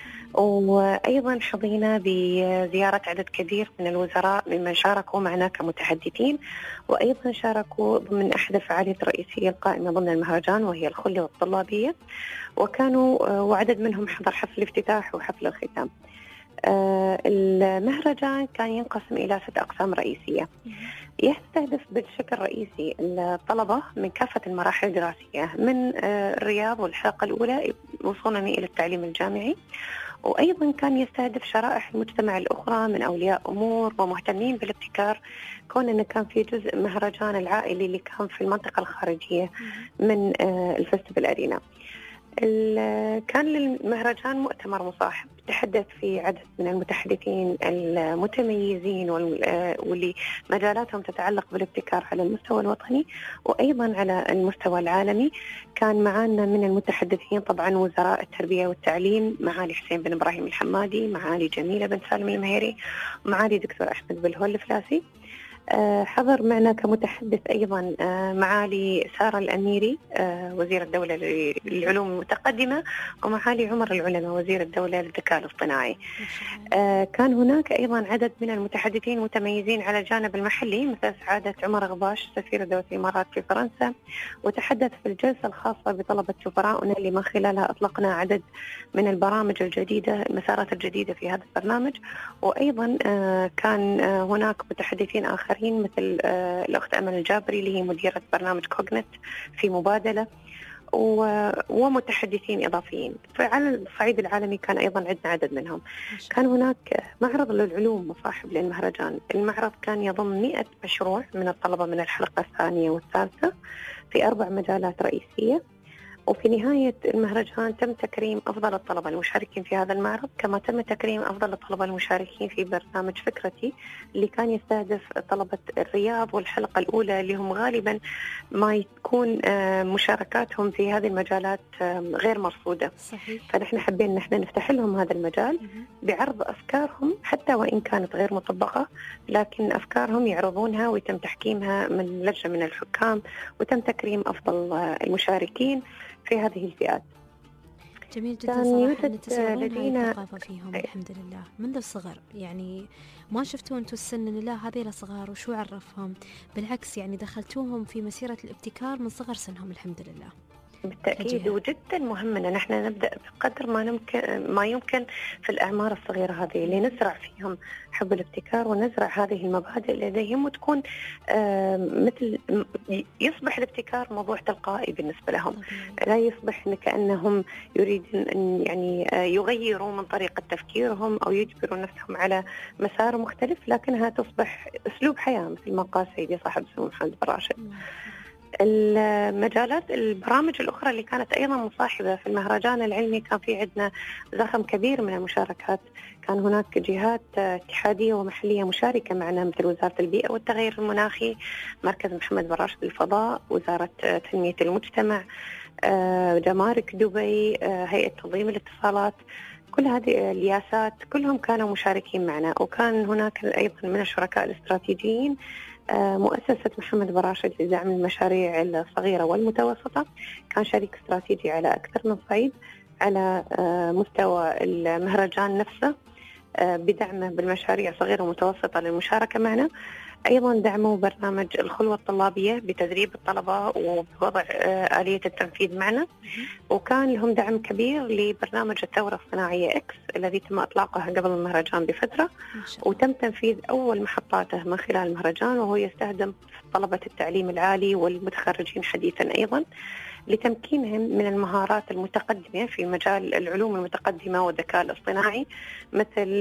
وأيضا حظينا بزيارة عدد كبير من الوزراء ممن شاركوا معنا كمتحدثين، وأيضا شاركوا ضمن أحد الفعاليات الرئيسية القائمة ضمن المهرجان وهي الخلة والطلابية، وكانوا وعدد منهم حضر حفل الافتتاح وحفل الختام. آه المهرجان كان ينقسم إلى ست أقسام رئيسية، يستهدف بشكل رئيسي الطلبة من كافة المراحل الدراسية من آه الرياض والحلقة الأولى وصولا إلى التعليم الجامعي، وأيضا كان يستهدف شرائح المجتمع الأخرى من أولياء أمور ومهتمين بالابتكار، كون أنه كان في جزء مهرجان العائلي اللي كان في المنطقة الخارجية من آه الفستيفال أرينا. كان للمهرجان مؤتمر مصاحب تحدث فيه عدد من المتحدثين المتميزين واللي مجالاتهم تتعلق بالابتكار على المستوى الوطني وأيضا على المستوى العالمي. كان معنا من المتحدثين طبعا وزراء التربية والتعليم، معالي حسين بن إبراهيم الحمادي، معالي جميلة بن سالم المهيري، ومعالي دكتور أحمد بالهول الفلاسي. حضر معنا كمتحدث أيضا معالي سارة الأميري وزير الدولة للعلوم المتقدمة، ومعالي عمر العلماء وزير الدولة للذكاء الاصطناعي. كان هناك أيضا عدد من المتحدثين متميزين على الجانب المحلي مثل سعادة عمر غباش سفير دولة الإمارات في فرنسا، وتحدث في الجلسة الخاصة بطلبة سفراءنا اللي من خلالها أطلقنا عدد من البرامج الجديدة المسارات الجديدة في هذا البرنامج. وأيضا كان هناك متحدثين آخرين مثل الأخت أمل الجابري اللي هي مديرة برنامج كوغنت في مبادلة، ومتحدثين إضافيين. فعلى الصعيد العالمي كان أيضا عندنا عدد منهم. كان هناك معرض للعلوم مصاحب للمهرجان. المعرض كان يضم مئة مشروع من الطلبة من الحلقة الثانية والثالثة في أربع مجالات رئيسية. وفي نهاية المهرجان تم تكريم أفضل الطلبة المشاركين في هذا المعرض، كما تم تكريم أفضل الطلبة المشاركين في برنامج فكرتي اللي كان يستهدف طلبة الرياض والحلقة الأولى اللي هم غالبا ما يكون مشاركاتهم في هذه المجالات غير مرصودة. صحيح. فنحن حبينا نحن نفتح لهم هذا المجال بعرض أفكارهم حتى وإن كانت غير مطبقة، لكن أفكارهم يعرضونها ويتم تحكيمها من لجنة من الحكام، وتم تكريم أفضل المشاركين في هذه الفئات. جميل جدا صراحة أن تسيرون هذه الثقافة فيهم. الحمد لله منذ الصغر، يعني ما شفتوا أنتوا السن إن لا هذه لصغار وشو عرفهم، بالعكس يعني دخلتوهم في مسيرة الابتكار من صغر سنهم. الحمد لله. بالتأكيد، وجدا مهم أن نحن نبدأ بقدر ما يمكن ما يمكن في الأعمار الصغيرة هذه اللي نزرع فيهم حب الابتكار ونزرع هذه المبادئ لديهم، وتكون مثل يصبح الابتكار موضوع تلقائي بالنسبة لهم، لا يصبح كأنهم يريدون أن يعني يغيروا من طريقة تفكيرهم أو يجبروا نفسهم على مسار مختلف، لكنها تصبح أسلوب حياة مثل ما قال سيدي صاحب السمو محمد بن راشد. المجالات البرامج الأخرى اللي كانت أيضا مصاحبة في المهرجان العلمي كان في عندنا زخم كبير من المشاركات، كان هناك جهات اتحادية ومحلية مشاركة معنا مثل وزارة البيئة والتغير المناخي، مركز محمد بن راشد للفضاء، وزارة تنمية المجتمع، جمارك دبي، هيئة تنظيم الاتصالات، كل هذه الياسات كلهم كانوا مشاركين معنا. وكان هناك أيضا من الشركاء الاستراتيجيين مؤسسة محمد بن راشد لدعم المشاريع الصغيرة والمتوسطة، كان شريك استراتيجي على أكثر من صعيد على مستوى المهرجان نفسه بدعمه بالمشاريع الصغيرة والمتوسطة للمشاركة معنا. أيضا دعموا برنامج الخلوة الطلابية بتدريب الطلبة وبوضع آلية التنفيذ معنا، وكان لهم دعم كبير لبرنامج الثورة الصناعية إكس الذي تم إطلاقه قبل المهرجان بفترة، وتم تنفيذ أول محطاته من خلال المهرجان، وهو يستهدف طلبة التعليم العالي والمتخرجين حديثا أيضا لتمكينهم من المهارات المتقدمة في مجال العلوم المتقدمة والذكاء الاصطناعي مثل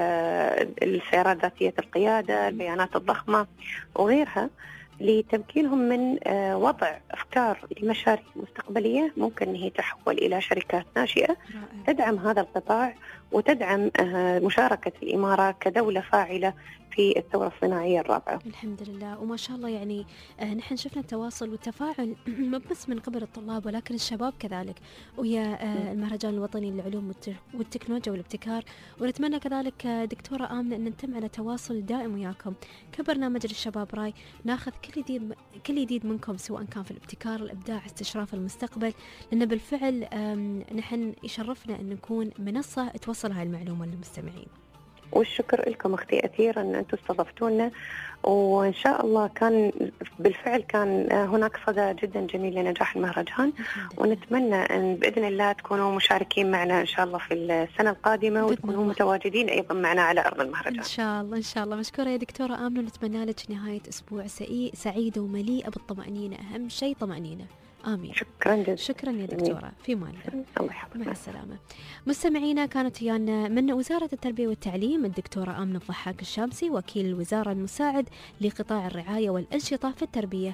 السيارات ذاتية القيادة، البيانات الضخمة وغيرها، لتمكينهم من وضع أفكار لمشاريع مستقبلية ممكن أن هي تحول إلى شركات ناشئة تدعم هذا القطاع وتدعم مشاركة الإمارات كدولة فاعلة في الثورة الصناعية الرابعة. الحمد لله، وما شاء الله يعني آه نحن شفنا التواصل والتفاعل مو بس من قبل الطلاب ولكن الشباب كذلك ويا آه المهرجان الوطني للعلوم والتكنولوجيا والابتكار، ونتمنى كذلك آه دكتورة آمنة أن نتم على تواصل دائم وياكم كبرنامج للشباب راي، ناخذ كل جديد كل جديد منكم سواء كان في الابتكار، الإبداع، استشراف المستقبل، لأن بالفعل نحن يشرفنا أن نكون منصة توصل هاي المعلومة للمستمعين. والشكر لكم أختي أثير أن أنتم استضفتونا، وإن شاء الله كان بالفعل كان هناك صدى جدا جميل لنجاح المهرجان، ونتمنى أن بإذن الله تكونوا مشاركين معنا إن شاء الله في السنة القادمة وتكونوا متواجدين أيضا معنا على أرض المهرجان إن شاء الله. إن شاء الله مشكورة يا دكتورة آمنة، ونتمنى لك نهاية أسبوع سعيدة ومليئة بالطمأنينة، أهم شيء طمأنينة. آمين. شكرا جزيلا. شكرا يا دكتورة، في مان الله يحفظك. مع السلامة. مستمعينا، كانت ويانا من وزارة التربية والتعليم الدكتورة آمنة الضحاك الشامسي، وكيل الوزارة المساعد لقطاع الرعاية والأنشطة في التربية،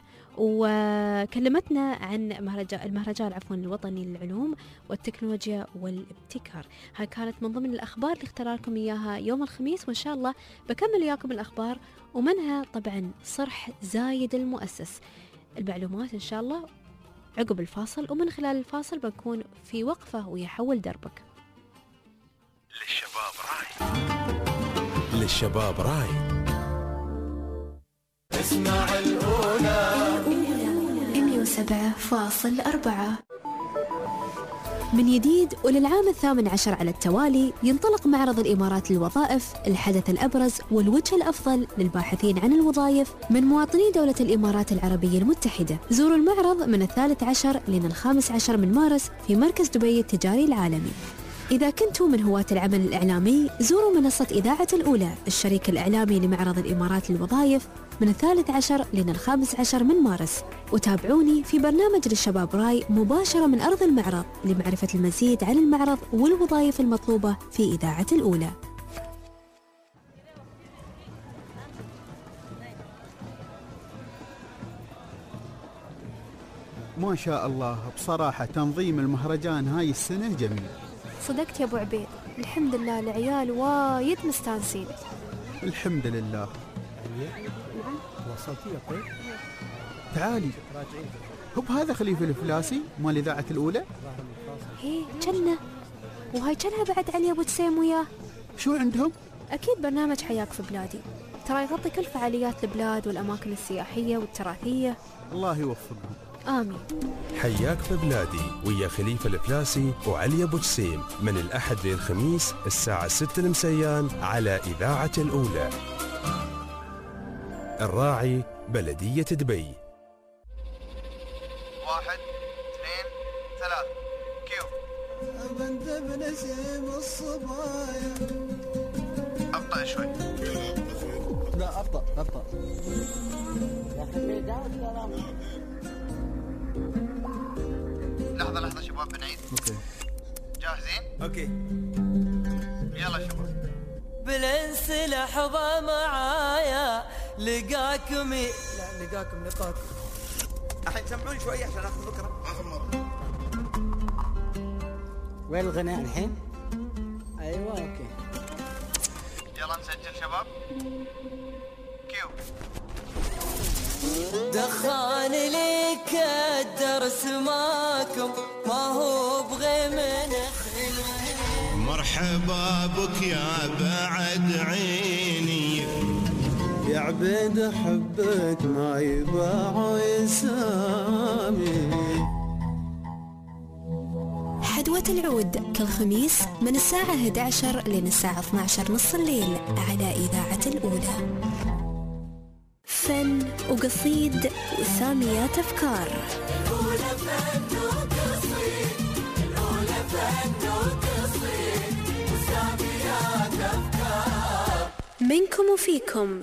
وكلمتنا عن مهرجان المهرجان عفوا الوطني للعلوم والتكنولوجيا والابتكار. هاي كانت من ضمن الأخبار اللي اختار لكم إياها يوم الخميس، وإن شاء الله بكمل وياكم الأخبار ومنها طبعا صرح زايد المؤسس، المعلومات إن شاء الله عقب الفاصل، ومن خلال الفاصل بنكون في وقفة ويحول دربك. للشباب راي للشباب راي اسمع الأولى مية وسبعة فاصل أربعة. من جديد وللعام الثامن عشر على التوالي ينطلق معرض الإمارات للوظائف، الحدث الأبرز والوجه الأفضل للباحثين عن الوظائف من مواطني دولة الإمارات العربية المتحدة. زوروا المعرض من الثالث عشر لين الخامس عشر من مارس في مركز دبي التجاري العالمي. إذا كنتوا من هواة العمل الإعلامي زوروا منصة إذاعة الأولى الشريك الإعلامي لمعرض الإمارات للوظائف من الثالث عشر لين الخامس عشر من مارس، وتابعوني في برنامج للشباب راي مباشرة من أرض المعرض لمعرفة المزيد عن المعرض والوظائف المطلوبة في إذاعة الأولى. ما شاء الله، بصراحة تنظيم المهرجان هاي السنة جميل. صدقت يا أبو عبيد، الحمد لله العيال وايد مستانسين. الحمد لله. وصلتي يا طيب؟ تعالي. هب هذا خليفة الفلاسي مال إذاعة الأولى؟ هي جنة، وهاي جنها بعد علي أبو تسيم وياه. شو عندهم؟ أكيد برنامج حياك في بلادي، ترى يغطي كل فعاليات البلاد والأماكن السياحية والتراثية. الله يوفقهم. آمين. حياك في بلادي ويا خليفة الفلاسي وعلي أبو جسيم من الأحد للخميس الساعة ستة المسيان على إذاعة الأولى. الراعي بلدية دبي. واحد اثنين ثلاث كيو. بندب نسيم الصبايا. ابطأ شوي. لا ابطأ ابطأ. لحظة لحظة شباب بنعيد. اوكي. جاهزين؟ اوكي. يلا شباب. بالانس لحظة معايا لقاكم ي... لا لقاكم لقاكم. الحين سمعون شوي عشان اخذ فكرة. اخر مرة. وين الغناء الحين؟ ايوه اوكي. يلا نسجل شباب. كيو. دخان لك الدرس ماكم ما هو بغي من مرحبا بك يا بعد عيني يا عبيد احبك ما يباع يسامي. حدوة العود كل خميس من الساعة إحدى عشر لين الساعة اثنا عشر نص الليل على إذاعة الأولى. فن وقصيد وساميات أفكار. الأولى فن وقصيد، الأولى فن وقصيد وساميات أفكار. منكم وفيكم.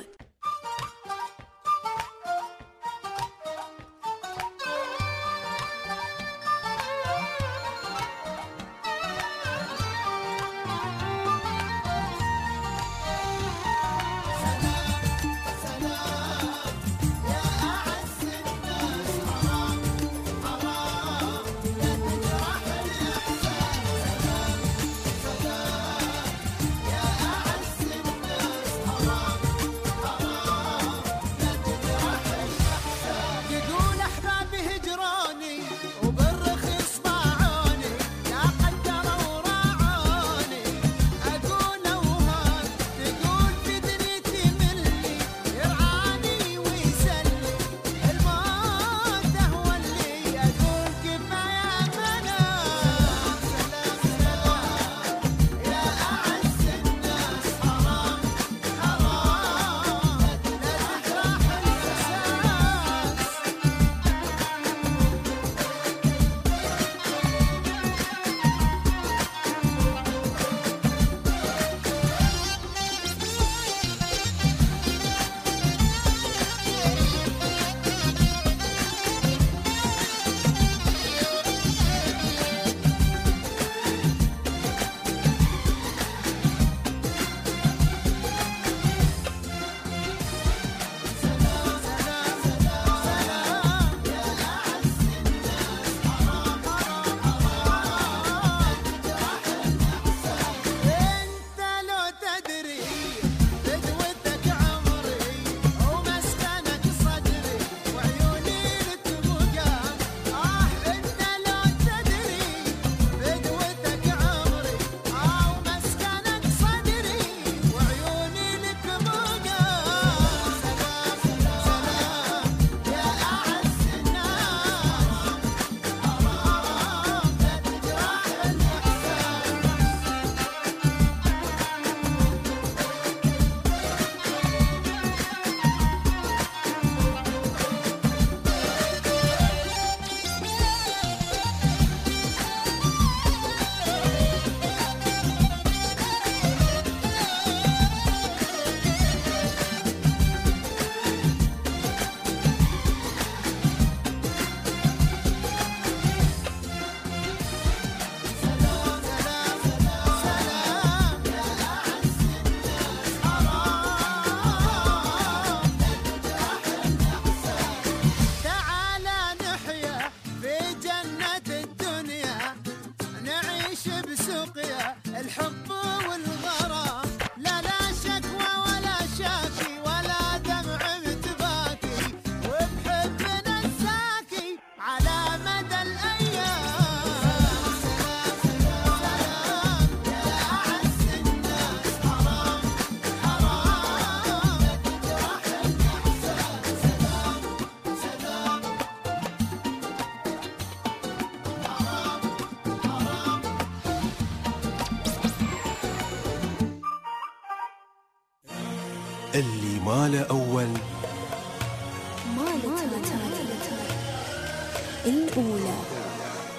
اللي ما له أول ما له الأولى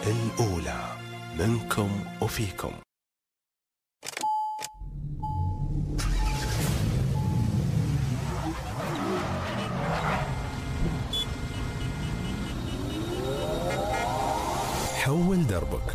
الأولى منكم وفيكم. حول دربك.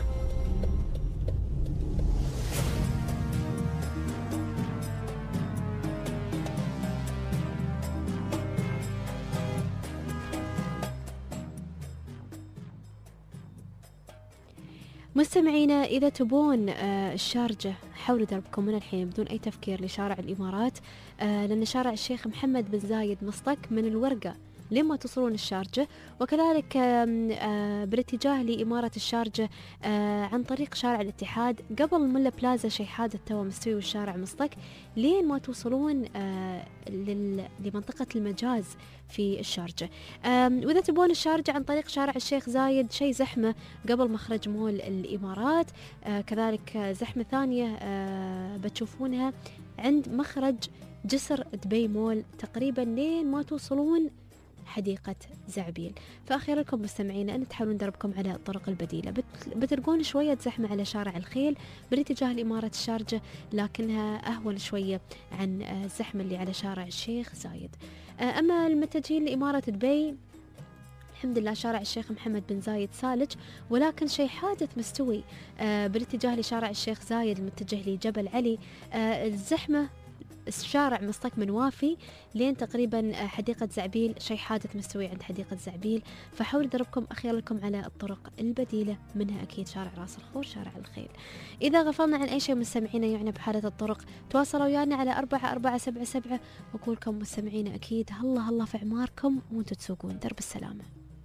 مستمعينا إذا تبون الشارجة حولوا دربكم من الحين بدون أي تفكير لشارع الإمارات، لأن شارع الشيخ محمد بن زايد مصطك من الورقة لما تصلون الشارجة، وكذلك بالاتجاه لإمارة الشارجة عن طريق شارع الاتحاد قبل ملا بلازا شيحاد التوا مستوي والشارع مصطك لين ما توصلون لمنطقة المجاز في الشارجة. وإذا تبون الشارجة عن طريق شارع الشيخ زايد شيء زحمة قبل مخرج مول الإمارات، كذلك زحمة ثانية بتشوفونها عند مخرج جسر دبي مول تقريبا لين ما توصلون حديقة زعبيل. فأخيرا لكم مستمعين أن تحاولون دربكم على الطرق البديلة. بتلقون شوية زحمة على شارع الخيل بالاتجاه لإمارة الشارجة، لكنها أهون شوية عن الزحمة اللي على شارع الشيخ زايد. أما المتجهين لإمارة دبي الحمد لله شارع الشيخ محمد بن زايد سالج، ولكن شيء حادث مستوي بالاتجاه لشارع الشيخ زايد المتجه لجبل علي. الزحمة الشارع مصطك من وافي لين تقريبا حديقة زعبيل شيء حادث مستوي عند حديقة زعبيل. فحاولوا دربكم أخيرا لكم على الطرق البديلة، منها أكيد شارع راس الخور شارع الخيل. إذا غفلنا عن أي شيء مستمعينا يعني بحالة الطرق تواصلوا ويانا على أربعة أربعة سبعة سبعة، وأقولكم مستمعينا أكيد هلا هلا في عماركم وانتوا تسوقون. درب السلامة.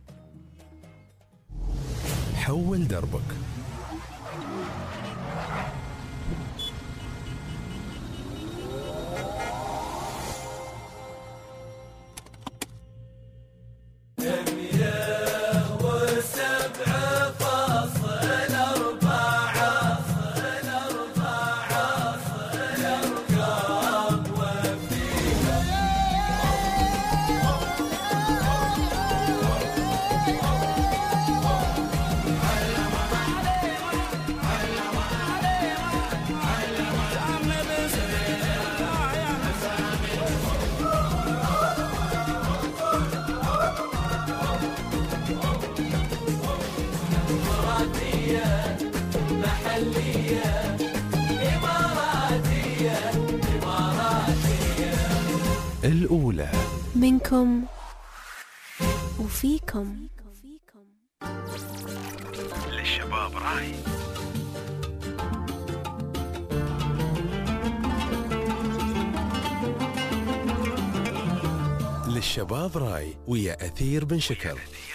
حول دربك. الأولى منكم وفيكم. للشباب راي. للشباب راي ويا أثير بن شكر.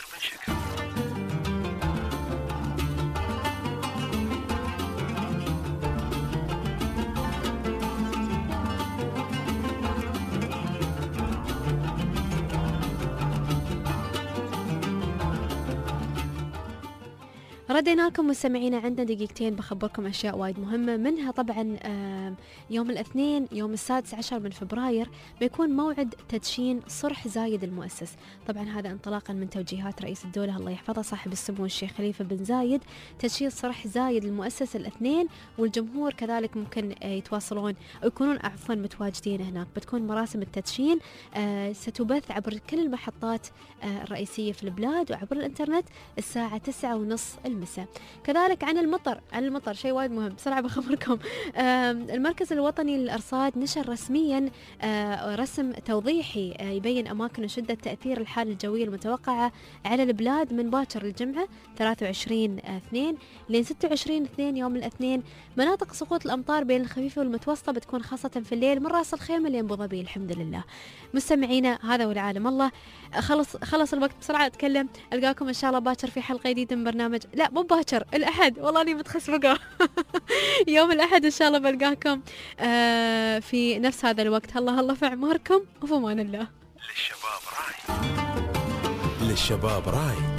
ردينا لكم مستمعينا، عندنا دقيقتين بخبركم أشياء وايد مهمة، منها طبعا يوم الاثنين يوم السادس عشر من فبراير بيكون موعد تدشين صرح زايد المؤسس. طبعا هذا انطلاقا من توجيهات رئيس الدولة الله يحفظه صاحب السمو الشيخ خليفة بن زايد، تدشين صرح زايد المؤسس الاثنين، والجمهور كذلك ممكن يتواصلون أو يكونون عفوا متواجدين هناك. بتكون مراسم التدشين ستبث عبر كل المحطات الرئيسية في البلاد وعبر الانترنت الساعة تسعة ونص المساء. كذلك عن المطر، عن المطر شيء وايد مهم بسرعة بخبركم. المركز الوطني للأرصاد نشر رسميا رسم توضيحي يبين أماكن وشدة تأثير الحالة الجوية المتوقعة على البلاد من باكر الجمعة ثلاثة وعشرين اثنين لين ستة وعشرين اثنين يوم الاثنين. مناطق سقوط الأمطار بين الخفيفة والمتوسطة بتكون خاصة في الليل من راس الخيمة لين أبو ظبي. الحمد لله مستمعينا، هذا والعالم الله. خلص خلص الوقت بسرعة أتكلم. ألقاكم إن شاء الله باكر في حلقة جديدة من برنامج، لا مو باكر، الأحد، والله أني متخسبقة يوم الأحد إن شاء الله بلقاكم آه في نفس هذا الوقت. الله الله في عماركم وفي أمان الله. للشباب راي. للشباب راي